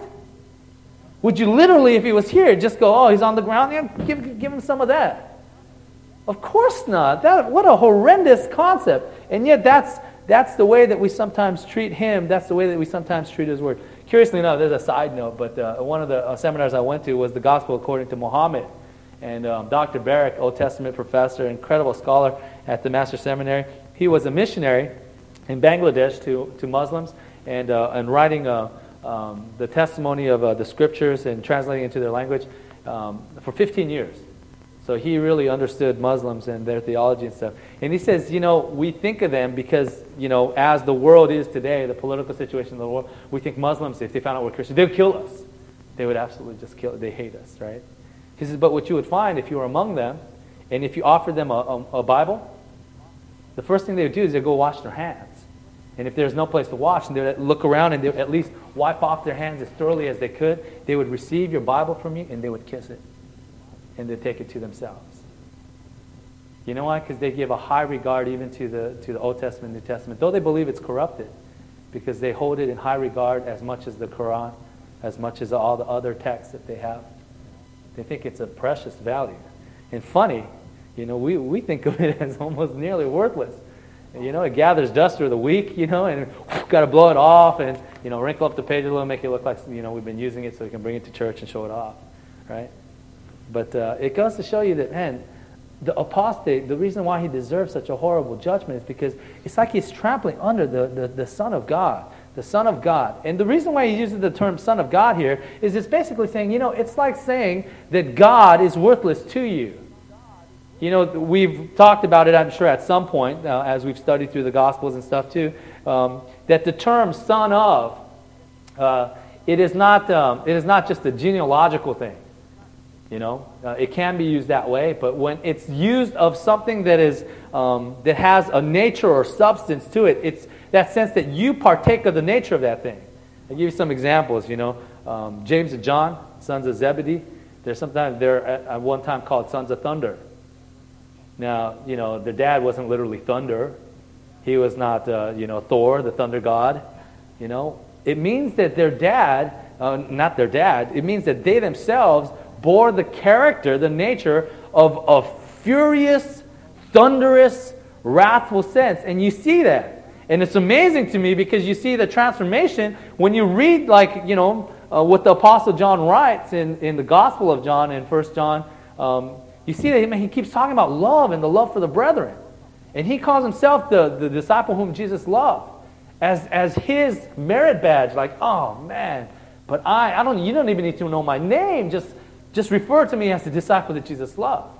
Would you literally, if he was here, just go, oh, he's on the ground, yeah, give, give him some of that? Of course not. That, what a horrendous concept. And yet that's, that's the way that we sometimes treat him. That's the way that we sometimes treat his word. Curiously enough, there's a side note, but uh, one of the uh, seminars I went to was the Gospel According to Muhammad. And um, Doctor Barrick, Old Testament professor, incredible scholar at the Master Seminary, he was a missionary in Bangladesh to, to Muslims and, uh, and writing uh, um, the testimony of uh, the scriptures and translating it into their language um, for fifteen years. So he really understood Muslims and their theology and stuff. And he says, you know, we think of them because, you know, as the world is today, the political situation of the world, we think Muslims, if they found out we're Christians, they would kill us. They would absolutely just kill us. They hate us, right? He says, but what you would find if you were among them, and if you offered them a, a, a Bible, the first thing they would do is they'd go wash their hands. And if there's no place to wash, and they would look around and they would at least wipe off their hands as thoroughly as they could, they would receive your Bible from you and they would kiss it. And they take it to themselves. You know why? Because they give a high regard even to the to the Old Testament and New Testament, though they believe it's corrupted, because they hold it in high regard as much as the Quran, as much as all the other texts that they have. They think it's a precious value. And funny, you know, we, we think of it as almost nearly worthless. You know, it gathers dust through the week, you know, and got to blow it off and, you know, wrinkle up the page a little, make it look like, you know, we've been using it so we can bring it to church and show it off, right? But uh, it goes to show you that, man, the apostate, the reason why he deserves such a horrible judgment is because it's like he's trampling under the, the, the Son of God, the Son of God. And the reason why he uses the term Son of God here is it's basically saying, you know, it's like saying that God is worthless to you. You know, we've talked about it, I'm sure, at some point, uh, as we've studied through the Gospels and stuff too, um, that the term Son of, uh, it is not um, it is not just a genealogical thing. You know, uh, it can be used that way, but when it's used of something that is um, that has a nature or substance to it, it's that sense that you partake of the nature of that thing. I'll give you some examples. You know, um, James and John, sons of Zebedee, they're sometimes they're at, at one time called sons of thunder. Now, you know, their dad wasn't literally thunder; he was not, uh, you know, Thor, the thunder god. You know, it means that their dad, uh, not their dad, it means that they themselves bore the character, the nature of a furious, thunderous, wrathful sense. And you see that. And it's amazing to me because you see the transformation when you read, like, you know, uh, what the Apostle John writes in, in the Gospel of John in First John. Um, you see that he keeps talking about love and the love for the brethren. And he calls himself the, the disciple whom Jesus loved as, as his merit badge. Like, oh, man, but I, I don't, you don't even need to know my name. Just Just refer to me as the disciple that Jesus loved.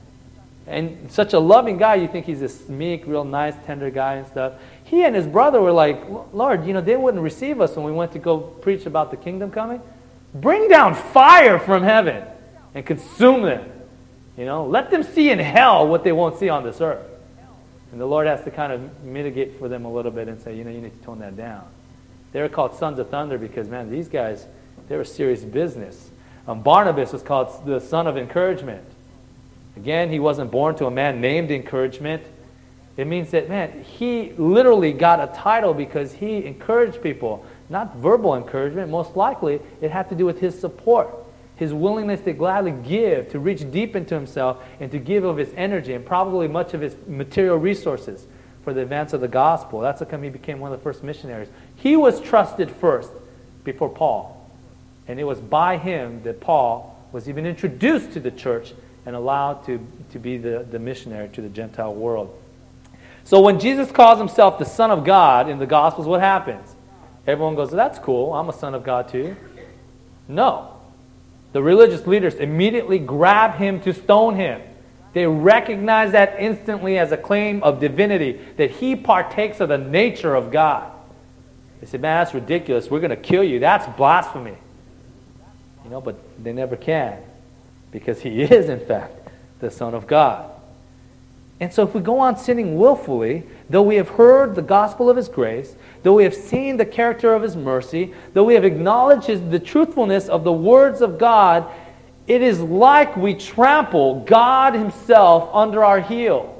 And such a loving guy, you think he's this meek, real nice, tender guy and stuff. He and his brother were like, Lord, you know, they wouldn't receive us when we went to go preach about the kingdom coming. Bring down fire from heaven and consume them. You know, let them see in hell what they won't see on this earth. And the Lord has to kind of mitigate for them a little bit and say, you know, you need to tone that down. They were called sons of thunder because, man, these guys, they were serious business. Um, Barnabas was called the son of encouragement. Again, he wasn't born to a man named encouragement. It means that, man, he literally got a title because he encouraged people. Not verbal encouragement. Most likely, it had to do with his support. his willingness to gladly give, to reach deep into himself, and to give of his energy and probably much of his material resources for the advance of the gospel. That's how come he became one of the first missionaries. He was trusted first before Paul. And it was by him that Paul was even introduced to the church and allowed to, to be the, the missionary to the Gentile world. So when Jesus calls himself the Son of God in the Gospels, what happens? Everyone goes, that's cool, I'm a son of God too. No. The religious leaders immediately grab him to stone him. They recognize that instantly as a claim of divinity, that he partakes of the nature of God. They said, man, that's ridiculous. We're going to kill you. That's blasphemy. You know, but they never can, because he is, in fact, the Son of God. And so if we go on sinning willfully, though we have heard the gospel of his grace, though we have seen the character of his mercy, though we have acknowledged his, the truthfulness of the words of God, it is like we trample God himself under our heel.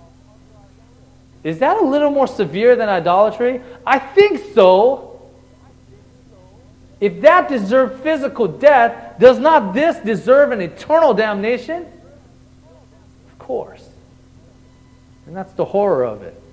Is that a little more severe than idolatry? I think so. If that deserved physical death, does not this deserve an eternal damnation? Of course. And that's the horror of it.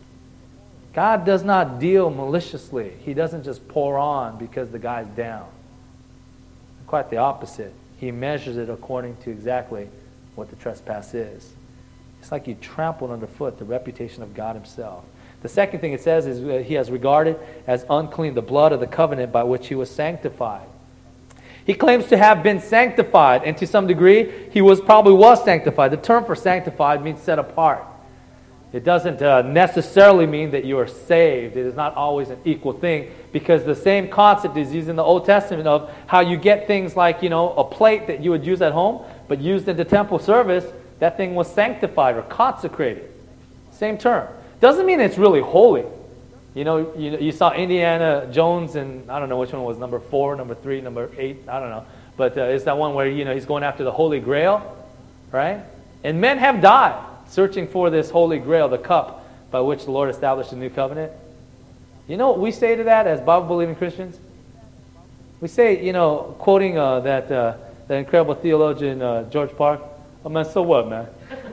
God does not deal maliciously. He doesn't just pour on because the guy's down. Quite the opposite. He measures it according to exactly what the trespass is. It's like you trampled underfoot the reputation of God himself. The second thing it says is that he has regarded as unclean the blood of the covenant by which he was sanctified. He claims to have been sanctified, and to some degree, he was probably was sanctified. The term for sanctified means set apart. It doesn't uh, necessarily mean that you are saved. It is not always an equal thing, because the same concept is used in the Old Testament of how you get things like, you know, a plate that you would use at home, but used in the temple service, that thing was sanctified or consecrated. Same term. Doesn't mean it's really holy. You know, you, you saw Indiana Jones, and I don't know which one was number four, number three, number eight, I don't know. But uh, it's that one where, you know, he's going after the Holy Grail, right? And men have died searching for this Holy Grail, the cup by which the Lord established the new covenant. You know what we say to that as Bible-believing Christians? We say, you know, quoting uh, that uh, that incredible theologian uh, George Park, oh man, so what, man?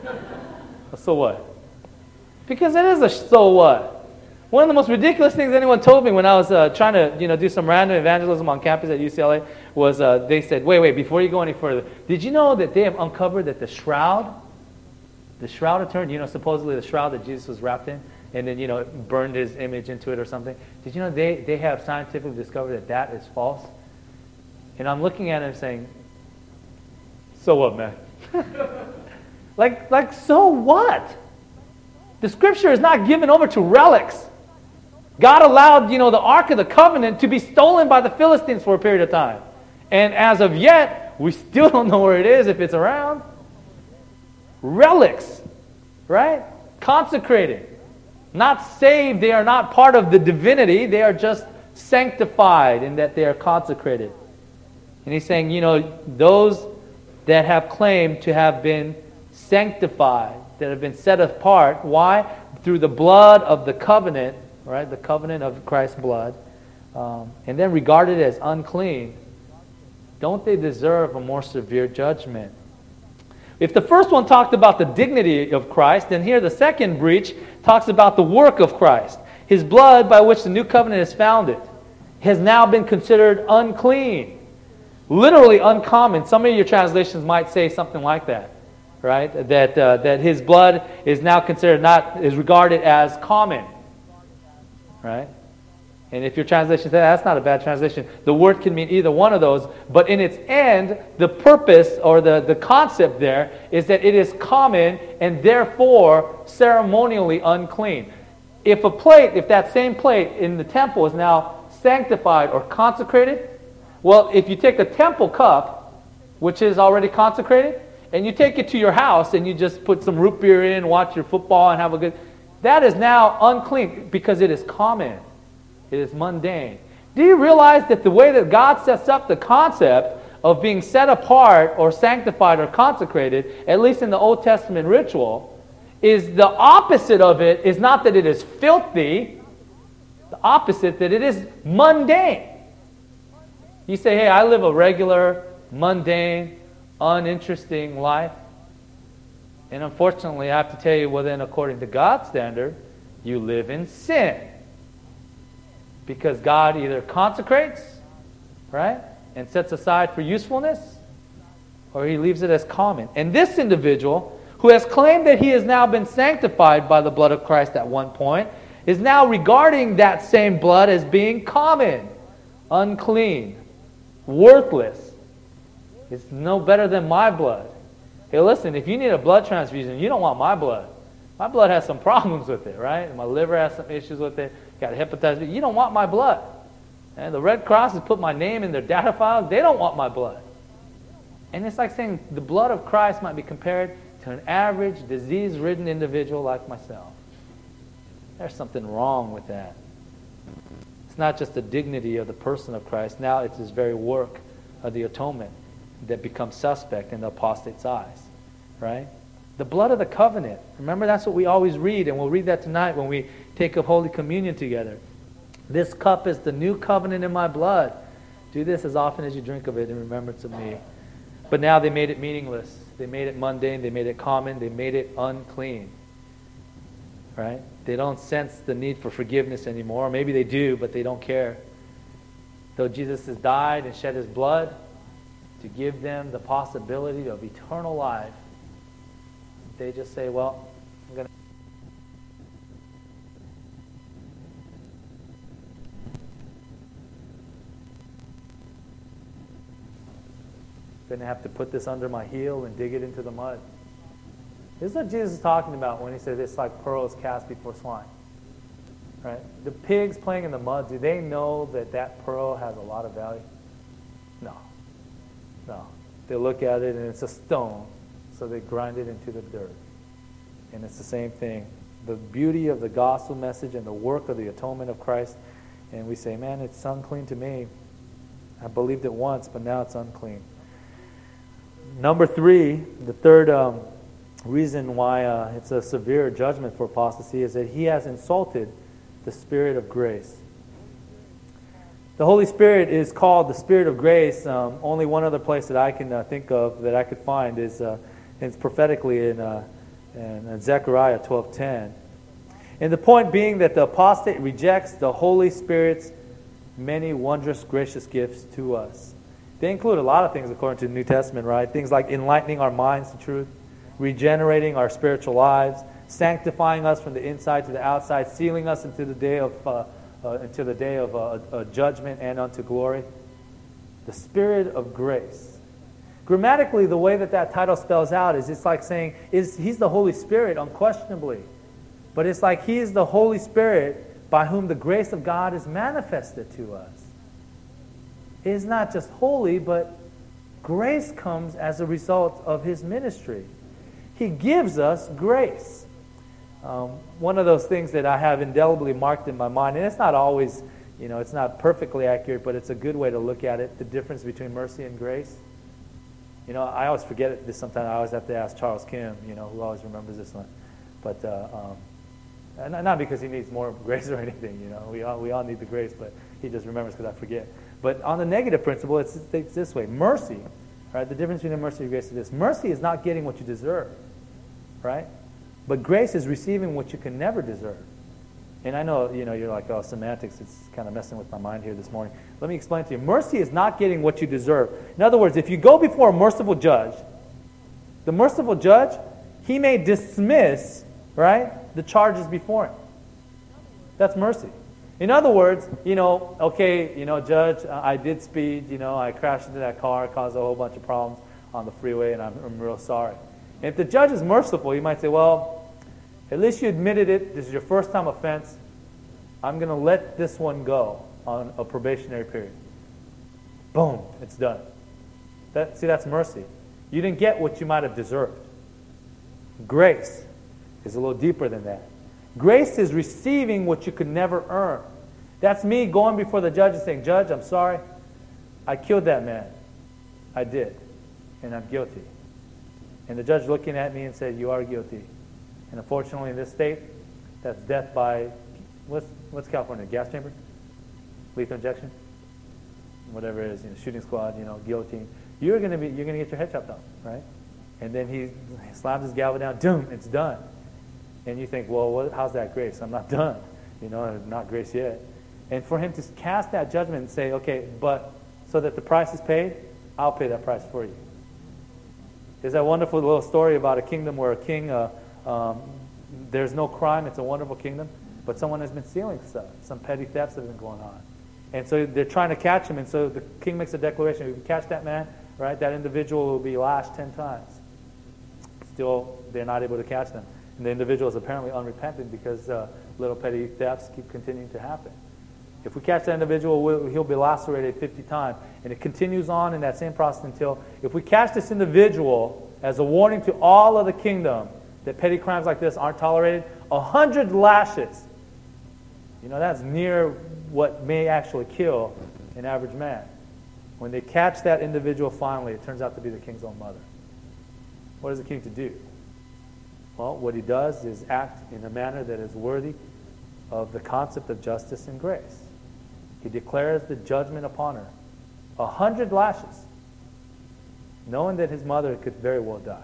So what? Because it is a so what. One of the most ridiculous things anyone told me when I was uh, trying to, you know, do some random evangelism on campus at U C L A was uh, they said, wait, wait, before you go any further, did you know that they have uncovered that the shroud, the shroud of Turin, you know, supposedly the shroud that Jesus was wrapped in, and then, you know, burned his image into it or something. Did you know they, they have scientifically discovered that that is false? And I'm looking at it and saying, so what, man? like, like, so what? The scripture is not given over to relics. God allowed, you know, the Ark of the Covenant to be stolen by the Philistines for a period of time. And as of yet, we still don't know where it is, if it's around. Relics, right? Consecrated. Not saved, they are not part of the divinity, they are just sanctified in that they are consecrated. And he's saying, you know, those that have claimed to have been sanctified, that have been set apart, why? Through the blood of the covenant, right? The covenant of Christ's blood, um, and then regarded as unclean, don't they deserve a more severe judgment? If the first one talked about the dignity of Christ, then here the second breach talks about the work of Christ. His blood by which the new covenant is founded has now been considered unclean. Literally uncommon. Some of your translations might say something like that, right? That uh, that his blood is now considered not, is regarded as common, right? And if your translation says that, that's not a bad translation. The word can mean either one of those, but in its end, the purpose or the, the concept there is that it is common and therefore ceremonially unclean. If a plate, if that same plate in the temple is now sanctified or consecrated, well, if you take a temple cup, which is already consecrated, and you take it to your house and you just put some root beer in, watch your football and have a good, that is now unclean because it is common. It is mundane. Do you realize that the way that God sets up the concept of being set apart or sanctified or consecrated, at least in the Old Testament ritual, is the opposite of it is not that it is filthy, the opposite, that it is mundane. You say, hey, I live a regular, mundane, uninteresting life. And unfortunately, I have to tell you, well then, according to God's standard, you live in sin. Because God either consecrates, right, and sets aside for usefulness, or He leaves it as common. And this individual, who has claimed that he has now been sanctified by the blood of Christ at one point, is now regarding that same blood as being common, unclean, worthless. It's no better than my blood. Hey, listen, if you need a blood transfusion, you don't want my blood. My blood has some problems with it, right? My liver has some issues with it. Got hepatitis B. You don't want my blood. And the Red Cross has put my name in their data files. They don't want my blood. And it's like saying the blood of Christ might be compared to an average, disease-ridden individual like myself. There's something wrong with that. It's not just the dignity of the person of Christ. Now it's His very work of the atonement that becomes suspect in the apostate's eyes, right? The blood of the covenant. Remember, that's what we always read, and we'll read that tonight when we take up Holy Communion together. This cup is the new covenant in my blood. Do this as often as you drink of it in remembrance of me. But now they made it meaningless. They made it mundane. They made it common. They made it unclean. Right? They don't sense the need for forgiveness anymore. Or maybe they do, but they don't care. Though Jesus has died and shed His blood to give them the possibility of eternal life, they just say, well, I'm going to... going to have to put this under my heel and dig it into the mud. This is what Jesus is talking about when He says it's like pearls cast before swine. Right? The pigs playing in the mud, do they know that that pearl has a lot of value? No. No. They look at it and it's a stone, so they grind it into the dirt. And it's the same thing. The beauty of the gospel message and the work of the atonement of Christ, and we say, man, it's unclean to me. I believed it once, but now it's unclean. Number three, the third um, reason why uh, it's a severe judgment for apostasy is that he has insulted the Spirit of grace. The Holy Spirit is called the Spirit of grace. Um, only one other place that I can uh, think of that I could find is uh, it's prophetically in, uh, in Zechariah twelve ten. And the point being that the apostate rejects the Holy Spirit's many wondrous, gracious gifts to us. They include a lot of things according to the New Testament, right? Things like enlightening our minds to truth, regenerating our spiritual lives, sanctifying us from the inside to the outside, sealing us into the day of uh, uh, into the day of uh, uh, judgment and unto glory. The Spirit of grace. Grammatically, the way that that title spells out is it's like saying is He's the Holy Spirit, unquestionably. But it's like He is the Holy Spirit by whom the grace of God is manifested to us. It is not just holy, but grace comes as a result of His ministry. He gives us grace. Um, one of those things that I have indelibly marked in my mind, and it's not always, you know, it's not perfectly accurate, but it's a good way to look at it, the difference between mercy and grace. You know, I always forget it this sometimes. I always have to ask Charles Kim, you know, who always remembers this one. But uh, um, and not because he needs more grace or anything, you know. We all, we all need the grace, but he just remembers because I forget. But on the negative principle, it's, it's this way. Mercy, right? The difference between mercy and grace is this. Mercy is not getting what you deserve, right? But grace is receiving what you can never deserve. And I know, you know, you're like, oh, semantics, it's kind of messing with my mind here this morning. Let me explain to you. Mercy is not getting what you deserve. In other words, if you go before a merciful judge, the merciful judge, he may dismiss, right, the charges before him. That's mercy. In other words, you know, okay, you know, judge, I did speed, you know, I crashed into that car, caused a whole bunch of problems on the freeway, and I'm, I'm real sorry. And if the judge is merciful, he might say, well, at least you admitted it. This is your first time offense. I'm going to let this one go on a probationary period. Boom, it's done. That, see, that's mercy. You didn't get what you might have deserved. Grace is a little deeper than that. Grace is receiving what you could never earn. That's me going before the judge and saying, Judge, I'm sorry. I killed that man. I did. And I'm guilty. And the judge looking at me and said, you are guilty. And unfortunately in this state, that's death by, what's, what's California, gas chamber? Lethal injection? Whatever it is, you know, shooting squad, you know, guillotine. you're going to be, you're going to get your head chopped off, right? And then he slams his gavel down, doom, it's done. And you think, well, what, how's that grace? I'm not done. You know, not grace yet. And for him to cast that judgment and say, okay, but so that the price is paid, I'll pay that price for you. There's that wonderful little story about a kingdom where a king, uh, um, there's no crime, it's a wonderful kingdom, but someone has been stealing stuff. Some petty thefts have been going on. And so they're trying to catch him, and so the king makes a declaration, if you catch that man, right, that individual will be lashed ten times. Still, they're not able to catch them. And the individual is apparently unrepentant because uh, little petty thefts keep continuing to happen. If we catch that individual, we'll, he'll be lacerated fifty times. And it continues on in that same process until, if we catch this individual as a warning to all of the kingdom that petty crimes like this aren't tolerated, a hundred lashes. You know, that's near what may actually kill an average man. When they catch that individual finally, it turns out to be the king's own mother. What is the king to do? Well, what he does is act in a manner that is worthy of the concept of justice and grace. He declares the judgment upon her. A hundred lashes, knowing that his mother could very well die.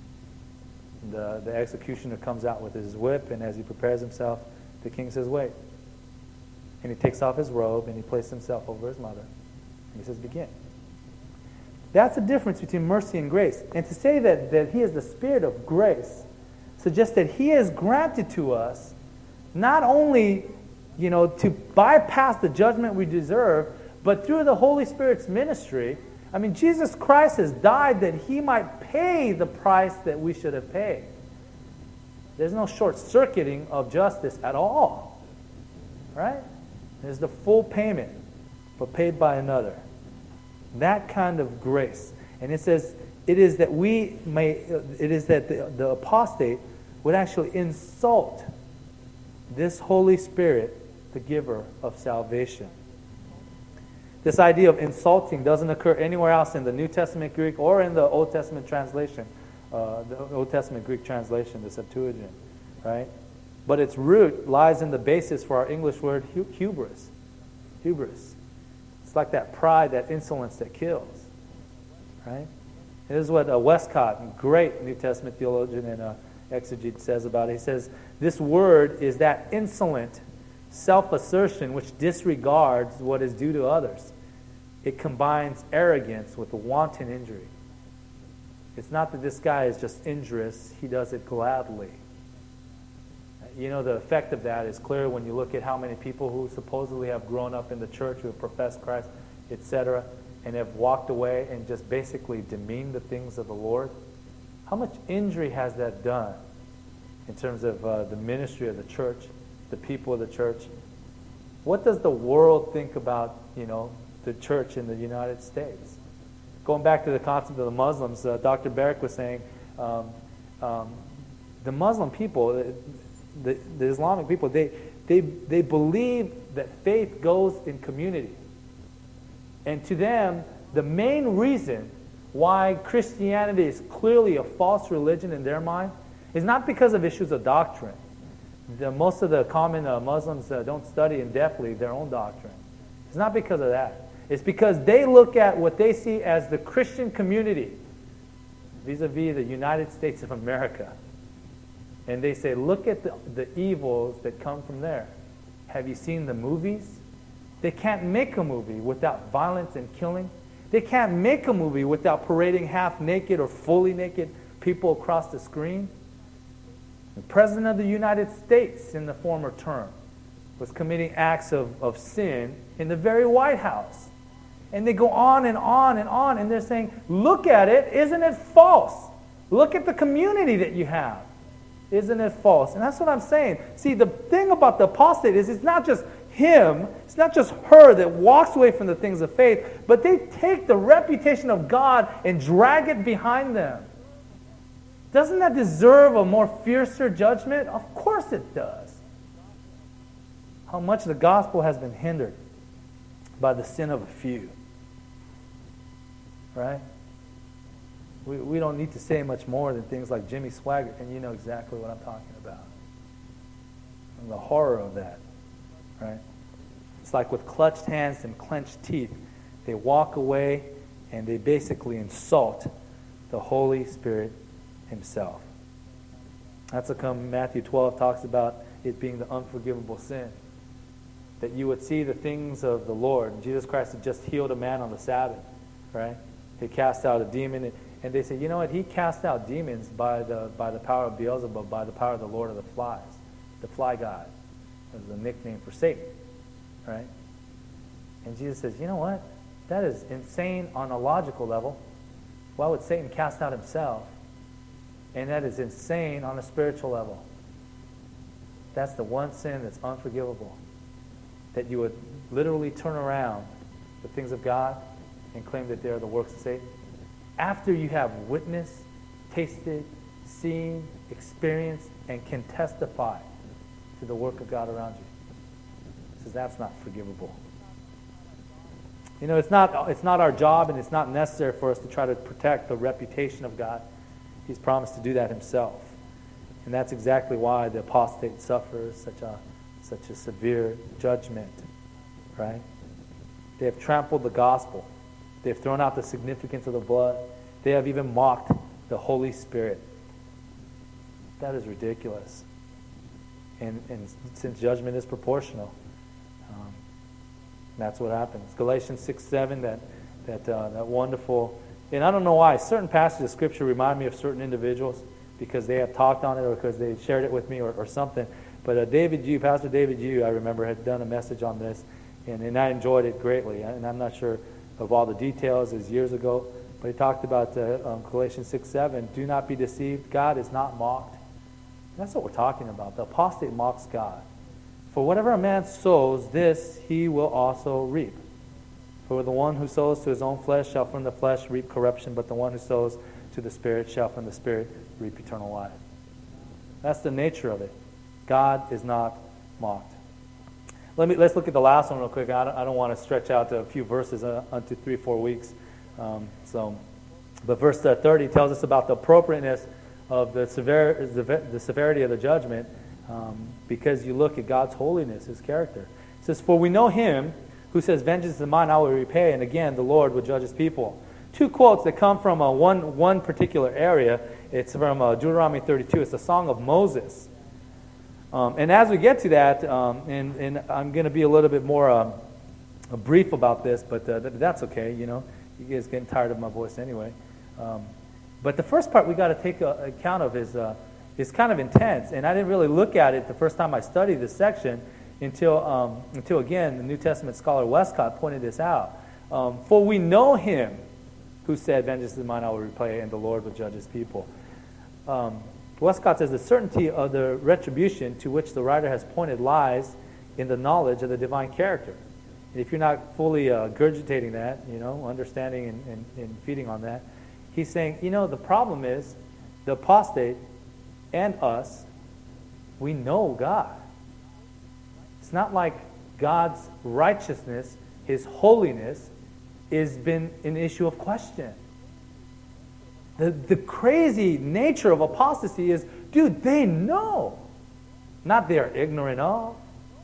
The, the executioner comes out with his whip, and as he prepares himself, the king says, wait. And he takes off his robe, and he places himself over his mother. And he says, begin. That's the difference between mercy and grace. And to say that, that he is the spirit of grace suggests that he has granted to us not only, you know, to bypass the judgment we deserve, but through the Holy Spirit's ministry. I mean, Jesus Christ has died that he might pay the price that we should have paid. There's no short-circuiting of justice at all, right? There's the full payment, but paid by another. That kind of grace. And it says, it is that we may, it is that the, the apostate would actually insult this Holy Spirit, the giver of salvation. This idea of insulting doesn't occur anywhere else in the New Testament Greek or in the Old Testament translation, uh, the Old Testament Greek translation, the Septuagint, right? But its root lies in the basis for our English word hu- hubris. Hubris. It's like that pride, that insolence that kills, right? This is what uh, Westcott, great New Testament theologian and uh, exegete, says about it. He says, this word is that insolent self-assertion which disregards what is due to others. It combines arrogance with wanton injury. It's not that this guy is just injurious, he does it gladly. You know, the effect of that is clear when you look at how many people who supposedly have grown up in the church, who have professed Christ, et cetera, and have walked away and just basically demeaned the things of the Lord. How much injury has that done in terms of uh, the ministry of the church, the people of the church? What does the world think about, you know, the church in the United States? Going back to the concept of the Muslims, uh, Doctor Barrick was saying, um, um, the Muslim people, the, the Islamic people, they, they, they believe that faith goes in community. And to them, the main reason why Christianity is clearly a false religion in their mind is not because of issues of doctrine. The, most of the common uh, Muslims uh, don't study in depthly their own doctrine. It's not because of that. It's because they look at what they see as the Christian community vis-a-vis the United States of America. And they say, look at the, the evils that come from there. Have you seen the movies? They can't make a movie without violence and killing. They can't make a movie without parading half-naked or fully naked people across the screen. The President of the United States in the former term was committing acts of, of sin in the very White House. And they go on and on and on, and they're saying, look at it, isn't it false? Look at the community that you have. Isn't it false? And that's what I'm saying. See, the thing about the apostate is it's not just him, it's not just her that walks away from the things of faith, but they take the reputation of God and drag it behind them. Doesn't that deserve a more fiercer judgment? Of course it does. How much the gospel has been hindered by the sin of a few. Right? We, we don't need to say much more than things like Jimmy Swaggart, and you know exactly what I'm talking about. And the horror of that. Right? It's like with clutched hands and clenched teeth. They walk away and they basically insult the Holy Spirit himself. That's how come Matthew twelve talks about it being the unforgivable sin. That you would see the things of the Lord. Jesus Christ had just healed a man on the Sabbath, right? He cast out a demon, and they say, you know what? He cast out demons by the by the power of Beelzebub, by the power of the Lord of the Flies, the Fly God, as the nickname for Satan, right? And Jesus says, you know what? That is insane on a logical level. Why would Satan cast out himself? And that is insane on a spiritual level. That's the one sin that's unforgivable. That you would literally turn around the things of God and claim that they're the works of Satan. After you have witnessed, tasted, seen, experienced, and can testify to the work of God around you. He says that's not forgivable. You know, it's not, it's not our job, and it's not necessary for us to try to protect the reputation of God. He's promised to do that himself. And that's exactly why the apostate suffers such a such a severe judgment, right? They have trampled the gospel. They've thrown out the significance of the blood. They have even mocked the Holy Spirit. That is ridiculous. And, and since judgment is proportional, um, that's what happens. Galatians six seven, that that uh, that wonderful, and I don't know why, certain passages of Scripture remind me of certain individuals because they have talked on it or because they shared it with me or, or something. But uh, David Yu, Pastor David Yu, I remember, had done a message on this, and, and I enjoyed it greatly. And I'm not sure of all the details, as years ago, but he talked about uh, um, Galatians six seven, do not be deceived, God is not mocked. And that's what we're talking about. The apostate mocks God. For whatever a man sows, this he will also reap. For the one who sows to his own flesh shall from the flesh reap corruption, but the one who sows to the Spirit shall from the Spirit reap eternal life. That's the nature of it. God is not mocked. Let me, let's look at the last one real quick. I don't, I don't want to stretch out to a few verses uh, unto three, four weeks. Um, so, but verse uh, thirty tells us about the appropriateness of the, sever- the, the severity of the judgment um, because you look at God's holiness, His character. It says, for we know Him who says, vengeance is mine, I will repay. And again, the Lord will judge His people. Two quotes that come from uh, one, one particular area. It's from uh, Deuteronomy thirty-two. It's the Song of Moses. Um, and as we get to that, um, and, and I'm going to be a little bit more um, brief about this, but uh, th- that's okay, you know. You guys getting tired of my voice anyway. Um, but the first part we got to take a, account of is uh, is kind of intense, and I didn't really look at it the first time I studied this section until um, until again the New Testament scholar Westcott pointed this out. Um, For we know Him who said, "Vengeance is mine; I will repay," and the Lord will judge His people. Um, Westcott says the certainty of the retribution to which the writer has pointed lies in the knowledge of the divine character. And if you're not fully uh, gurgitating that, you know, understanding and, and, and feeding on that, he's saying, you know, the problem is the apostate and us, we know God. It's not like God's righteousness, His holiness, has been an issue of question. The, the crazy nature of apostasy is, dude, they know. Not they are ignorant of.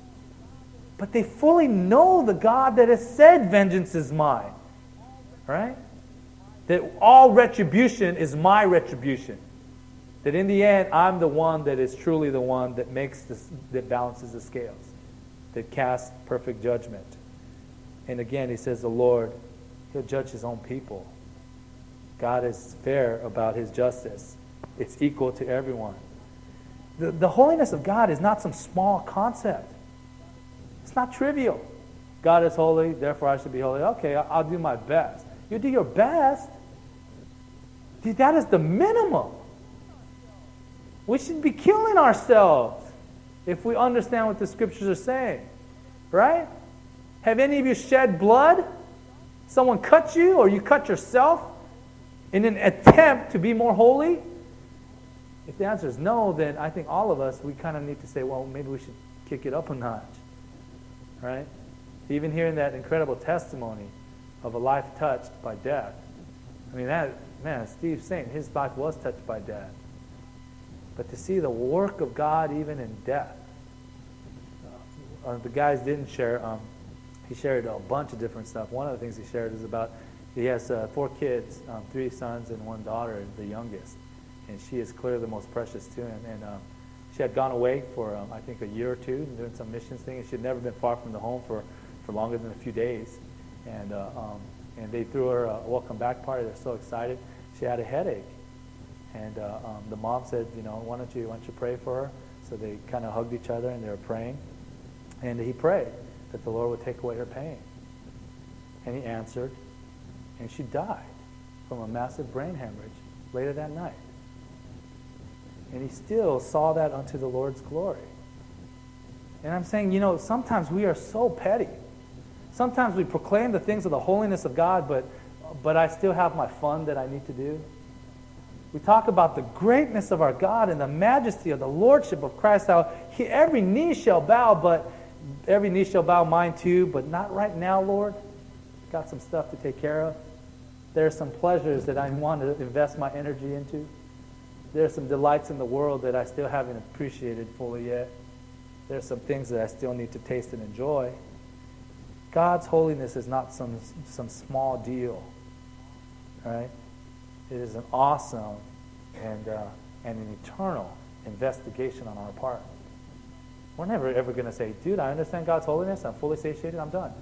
But they fully know the God that has said, vengeance is mine. Right? That all retribution is my retribution. That in the end, I'm the one that is truly the one that makes this, that balances the scales. That casts perfect judgment. And again, he says the Lord, He'll judge His own people. God is fair about His justice. It's equal to everyone. The, the holiness of God is not some small concept. It's not trivial. God is holy, therefore I should be holy. Okay, I'll, I'll do my best. You do your best. Dude, that is the minimum. We should be killing ourselves if we understand what the Scriptures are saying. Right? Have any of you shed blood? Someone cut you, or you cut yourself in an attempt to be more holy? If the answer is no, then I think all of us, we kind of need to say, well, maybe we should kick it up a notch. Right? Even hearing that incredible testimony of a life touched by death. I mean, that, man, Steve's saying his life was touched by death. But to see the work of God even in death. Uh, the guys didn't share, um, he shared a bunch of different stuff. One of the things he shared is about He has uh, four kids, um, three sons and one daughter, the youngest. And she is clearly the most precious to him. And um, she had gone away for, um, I think, a year or two, doing some missions thing. And she had never been far from the home for, for longer than a few days. And uh, um, and they threw her a welcome back party. They're so excited. She had a headache. And uh, um, the mom said, you know, why don't you, why don't you pray for her? So they kind of hugged each other and they were praying. And he prayed that the Lord would take away her pain. And he answered. And she died from a massive brain hemorrhage later that night. And he still saw that unto the Lord's glory. And I'm saying, you know, sometimes we are so petty. Sometimes we proclaim the things of the holiness of God, but, but I still have my fun that I need to do. We talk about the greatness of our God and the majesty of the lordship of Christ, how he, every knee shall bow, but every knee shall bow, mine too, but not right now, Lord. Got some stuff to take care of. There are some pleasures that I want to invest my energy into. There are some delights in the world that I still haven't appreciated fully yet. There are some things that I still need to taste and enjoy. God's holiness is not some, some small deal, right? It is an awesome and, uh, and an eternal investigation on our part. We're never ever going to say, dude, I understand God's holiness, I'm fully satiated, I'm done.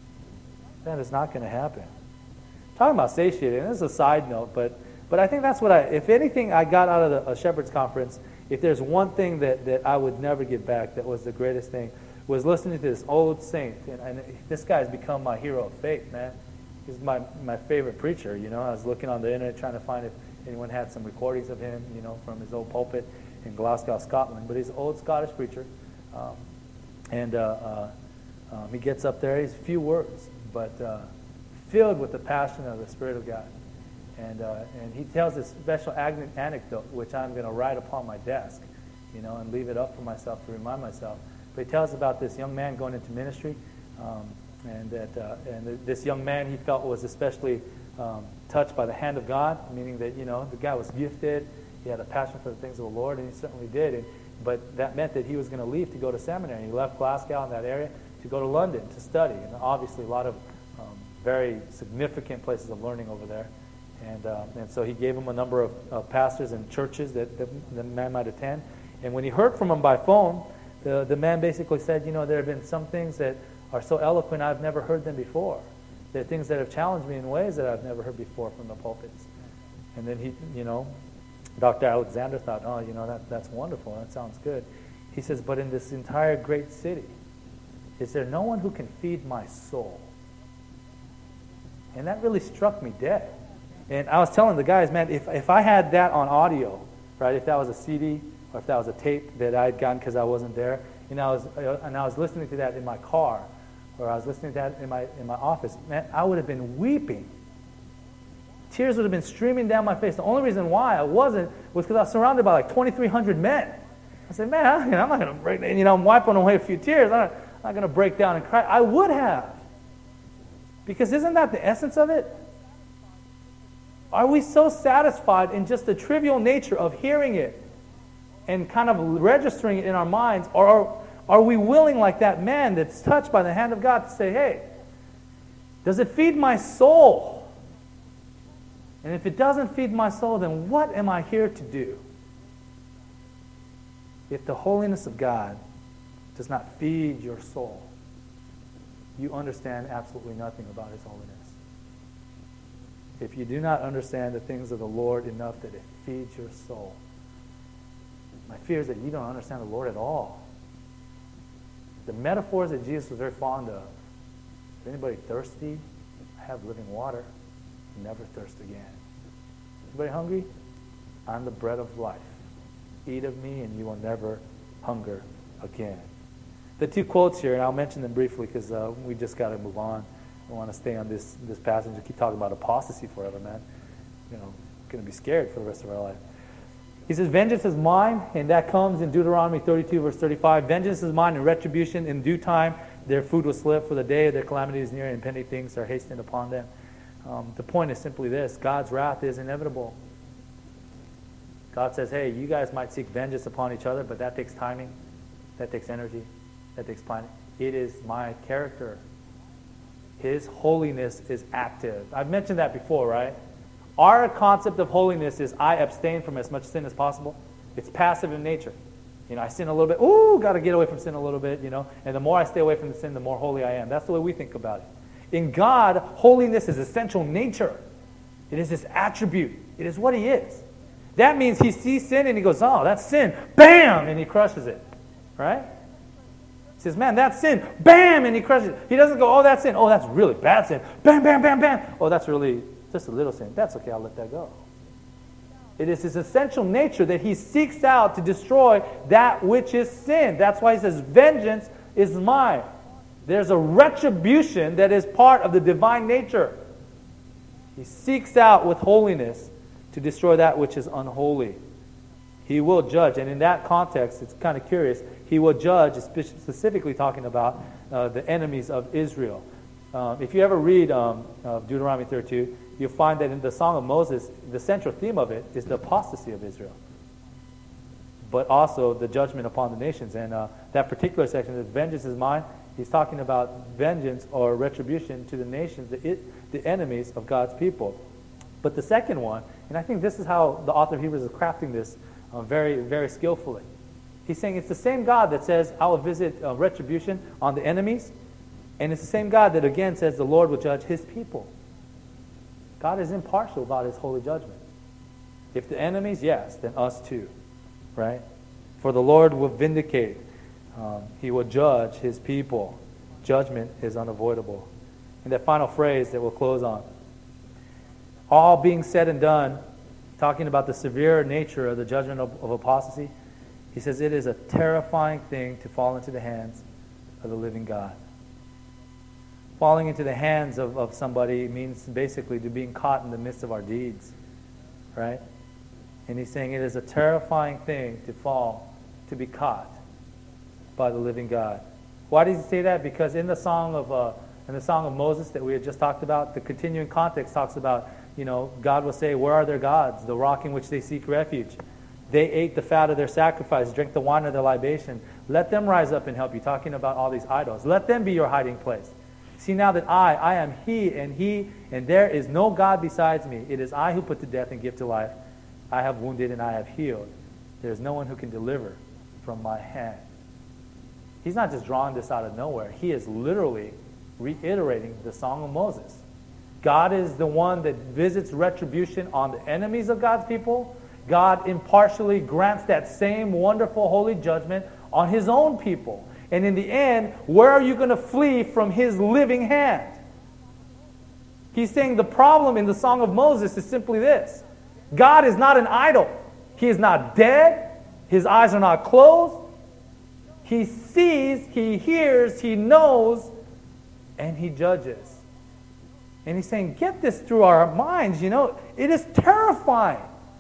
That is not going to happen. Talking about satiated, and this is a side note, but but I think that's what I, if anything I got out of the uh, Shepherd's Conference, if there's one thing that, that I would never get back that was the greatest thing, was listening to this old saint. And, and this guy has become my hero of faith, man. He's my, my favorite preacher, you know. I was looking on the internet trying to find if anyone had some recordings of him, you know, from his old pulpit in Glasgow, Scotland. But he's an old Scottish preacher. Um, and uh, uh, um, he gets up there, he's few words, but uh, filled with the passion of the Spirit of God. And uh, and he tells this special ag- anecdote, which I'm going to write upon my desk, you know, and leave it up for myself to remind myself. But he tells about this young man going into ministry, um, and that uh, and th- this young man he felt was especially um, touched by the hand of God, meaning that, you know, the guy was gifted, he had a passion for the things of the Lord, and he certainly did. And, but that meant that he was going to leave to go to seminary. He left Glasgow in that area to go to London to study, and obviously a lot of um, very significant places of learning over there. And uh, and so he gave him a number of uh, pastors and churches that, that the man might attend. And when he heard from him by phone, the, the man basically said, you know, there have been some things that are so eloquent I've never heard them before. There are things that have challenged me in ways that I've never heard before from the pulpits. And then he, you know, Doctor Alexander thought, oh, you know, that that's wonderful. That sounds good. He says, but in this entire great city, is there no one who can feed my soul? And that really struck me dead. And I was telling the guys, man, if if I had that on audio, right, if that was a C D or if that was a tape that I had gotten because I wasn't there, and I was uh, and I was listening to that in my car, or I was listening to that in my in my office, man, I would have been weeping. Tears would have been streaming down my face. The only reason why I wasn't was because I was surrounded by like twenty-three hundred men. I said, man, I, you know, I'm not going to break down. You know, I'm wiping away a few tears. I'm not, I'm not going to break down and cry. I would have. Because isn't that the essence of it? Are we so satisfied in just the trivial nature of hearing it and kind of registering it in our minds? Or are, are we willing, like that man that's touched by the hand of God, to say, hey, does it feed my soul? And if it doesn't feed my soul, then what am I here to do? If the holiness of God does not feed your soul, you understand absolutely nothing about His holiness. If you do not understand the things of the Lord enough that it feeds your soul, my fear is that you don't understand the Lord at all. The metaphors that Jesus was very fond of. Is anybody thirsty? I have living water. Never thirst again. Anybody hungry? I'm the bread of life. Eat of me and you will never hunger again. The two quotes here, and I'll mention them briefly because uh, we just got to move on. I want to stay on this this passage and keep talking about apostasy forever, man. You know, going to be scared for the rest of our life. He says, vengeance is mine, and that comes in Deuteronomy thirty-two, verse thirty-five. Vengeance is mine and retribution in due time. Their food will slip, for the day of their calamity is near, and impending things are hastened upon them. Um, the point is simply this: God's wrath is inevitable. God says, hey, you guys might seek vengeance upon each other, but that takes timing, that takes energy, that takes planning. It is my character. His holiness is active. I've mentioned that before, right? Our concept of holiness is I abstain from as much sin as possible. It's passive in nature. You know, I sin a little bit. Ooh, got to get away from sin a little bit, you know. And the more I stay away from the sin, the more holy I am. That's the way we think about it. In God, holiness is essential nature. It is His attribute. It is what He is. That means He sees sin and He goes, oh, that's sin. Bam! And He crushes it. Right? He says, man, that's sin. Bam! And He crushes it. He doesn't go, oh, that's sin. Oh, that's really bad sin. Bam, bam, bam, bam. Oh, that's really just a little sin. That's okay. I'll let that go. It is His essential nature that He seeks out to destroy that which is sin. That's why He says, vengeance is mine. There's a retribution that is part of the divine nature. He seeks out with holiness to destroy that which is unholy. He will judge. And in that context, it's kind of curious. He will judge, specifically talking about uh, the enemies of Israel. Um, if you ever read um, uh, Deuteronomy thirty-two, you'll find that in the Song of Moses, the central theme of it is the apostasy of Israel, but also the judgment upon the nations. And uh, that particular section, that vengeance is mine, he's talking about vengeance or retribution to the nations, the, it, the enemies of God's people. But the second one, and I think this is how the author of Hebrews is crafting this uh, very, very skillfully. He's saying it's the same God that says, I will visit uh, retribution on the enemies, and it's the same God that again says the Lord will judge His people. God is impartial about His holy judgment. If the enemies, yes, then us too, right? For the Lord will vindicate. Um, he will judge His people. Judgment is unavoidable. And that final phrase that we'll close on. All being said and done, talking about the severe nature of the judgment of, of apostasy, he says it is a terrifying thing to fall into the hands of the living God. Falling into the hands of, of somebody means basically to being caught in the midst of our deeds, right? And he's saying it is a terrifying thing to fall, to be caught by the living God. Why does he say that? Because in the song of uh, in the song of Moses that we had just talked about, the continuing context talks about, you know, God will say, "Where are their gods? The rock in which they seek refuge. They ate the fat of their sacrifice, drank the wine of their libation. Let them rise up and help you." Talking about all these idols. Let them be your hiding place. See now that I, I am He, and He, and there is no God besides me. It is I who put to death and give to life. I have wounded and I have healed. There is no one who can deliver from my hand. He's not just drawing this out of nowhere. He is literally reiterating the Song of Moses. God is the one that visits retribution on the enemies of God's people. God impartially grants that same wonderful holy judgment on His own people. And in the end, where are you going to flee from His living hand? He's saying the problem in the Song of Moses is simply this. God is not an idol. He is not dead. His eyes are not closed. He sees, He hears, He knows, and He judges. And he's saying, get this through our minds, you know. It is terrifying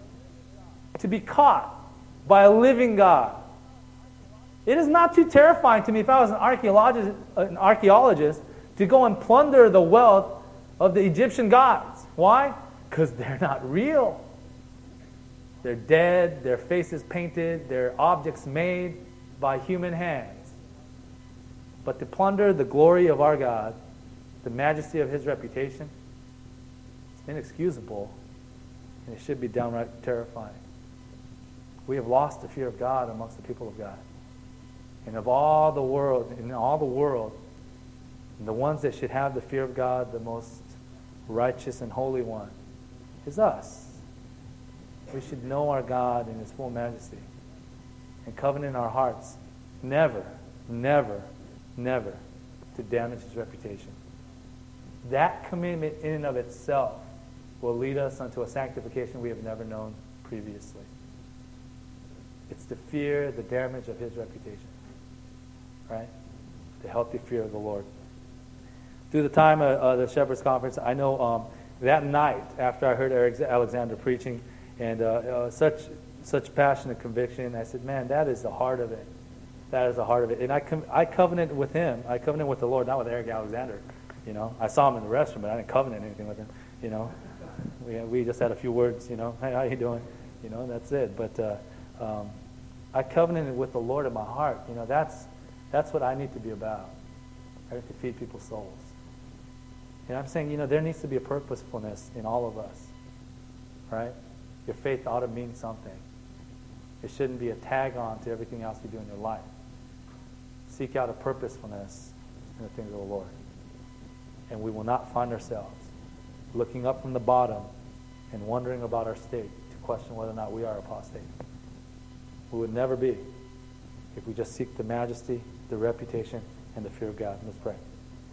to be caught by a living God. It is not too terrifying to me if I was an archaeologist, an archaeologist to go and plunder the wealth of the Egyptian gods. Why? Because they're not real. They're dead, their faces painted, their objects made by human hands. But to plunder the glory of our God, the majesty of His reputation, it's inexcusable, and it should be downright terrifying. We have lost the fear of God amongst the people of God. And of all the world, in all the world, the ones that should have the fear of God, the most righteous and holy one, is us. We should know our God in His full majesty and covenant in our hearts never, never, never to damage His reputation. That commitment in and of itself will lead us unto a sanctification we have never known previously. It's to fear the damage of His reputation. Right? The healthy fear of the Lord. Through the time of uh, the Shepherds Conference, I know um, that night after I heard Eric Alexander preaching, and uh, uh, such such passion and conviction, I said, man, that is the heart of it. That is the heart of it. And I com- I covenanted with him. I covenanted with the Lord, not with Eric Alexander. You know, I saw him in the restroom, but I didn't covenant anything with him. You know, we we just had a few words. You know, hey, how you doing? You know, that's it. But uh, um, I covenanted with the Lord in my heart. You know, that's That's what I need to be about. I need to feed people's souls. And I'm saying, you know, there needs to be a purposefulness in all of us, right? Your faith ought to mean something. It shouldn't be a tag on to everything else you do in your life. Seek out a purposefulness in the things of the Lord. And we will not find ourselves looking up from the bottom and wondering about our state to question whether or not we are apostate. We would never be if we just seek the majesty, the reputation, and the fear of God. Let's pray.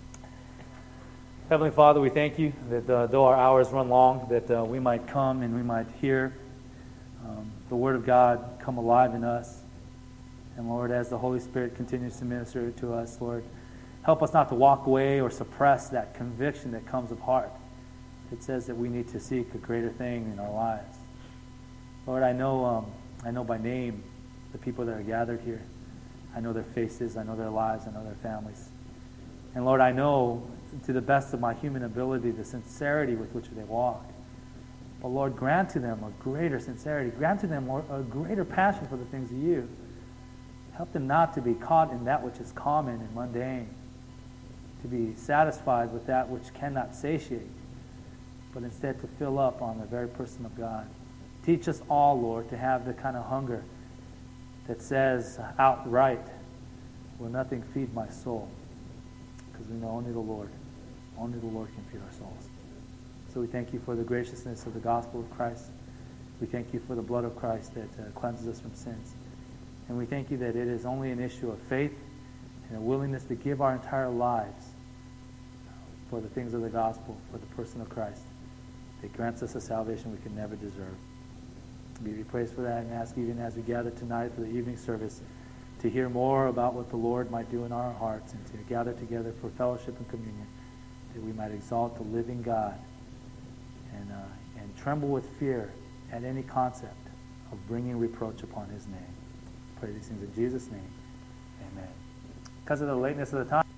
Heavenly Father, we thank you that uh, though our hours run long, that uh, we might come and we might hear um, the Word of God come alive in us. And Lord, as the Holy Spirit continues to minister to us, Lord, help us not to walk away or suppress that conviction that comes of heart. It says that we need to seek a greater thing in our lives. Lord, I know, um, I know by name the people that are gathered here. I know their faces, I know their lives, I know their families. And Lord, I know to the best of my human ability the sincerity with which they walk. But Lord, grant to them a greater sincerity. Grant to them a greater passion for the things of you. Help them not to be caught in that which is common and mundane, to be satisfied with that which cannot satiate, but instead to fill up on the very person of God. Teach us all, Lord, to have the kind of hunger that says outright, will nothing feed my soul? Because we know only the Lord, only the Lord can feed our souls. So we thank you for the graciousness of the gospel of Christ. We thank you for the blood of Christ that uh, cleanses us from sins. And we thank you that it is only an issue of faith and a willingness to give our entire lives for the things of the gospel, for the person of Christ, that grants us a salvation we can never deserve. We give you praise for that and ask, even as we gather tonight for the evening service, to hear more about what the Lord might do in our hearts and to gather together for fellowship and communion, that we might exalt the living God and, uh, and tremble with fear at any concept of bringing reproach upon his name. Pray these things in Jesus' name. Amen. Because of the lateness of the time,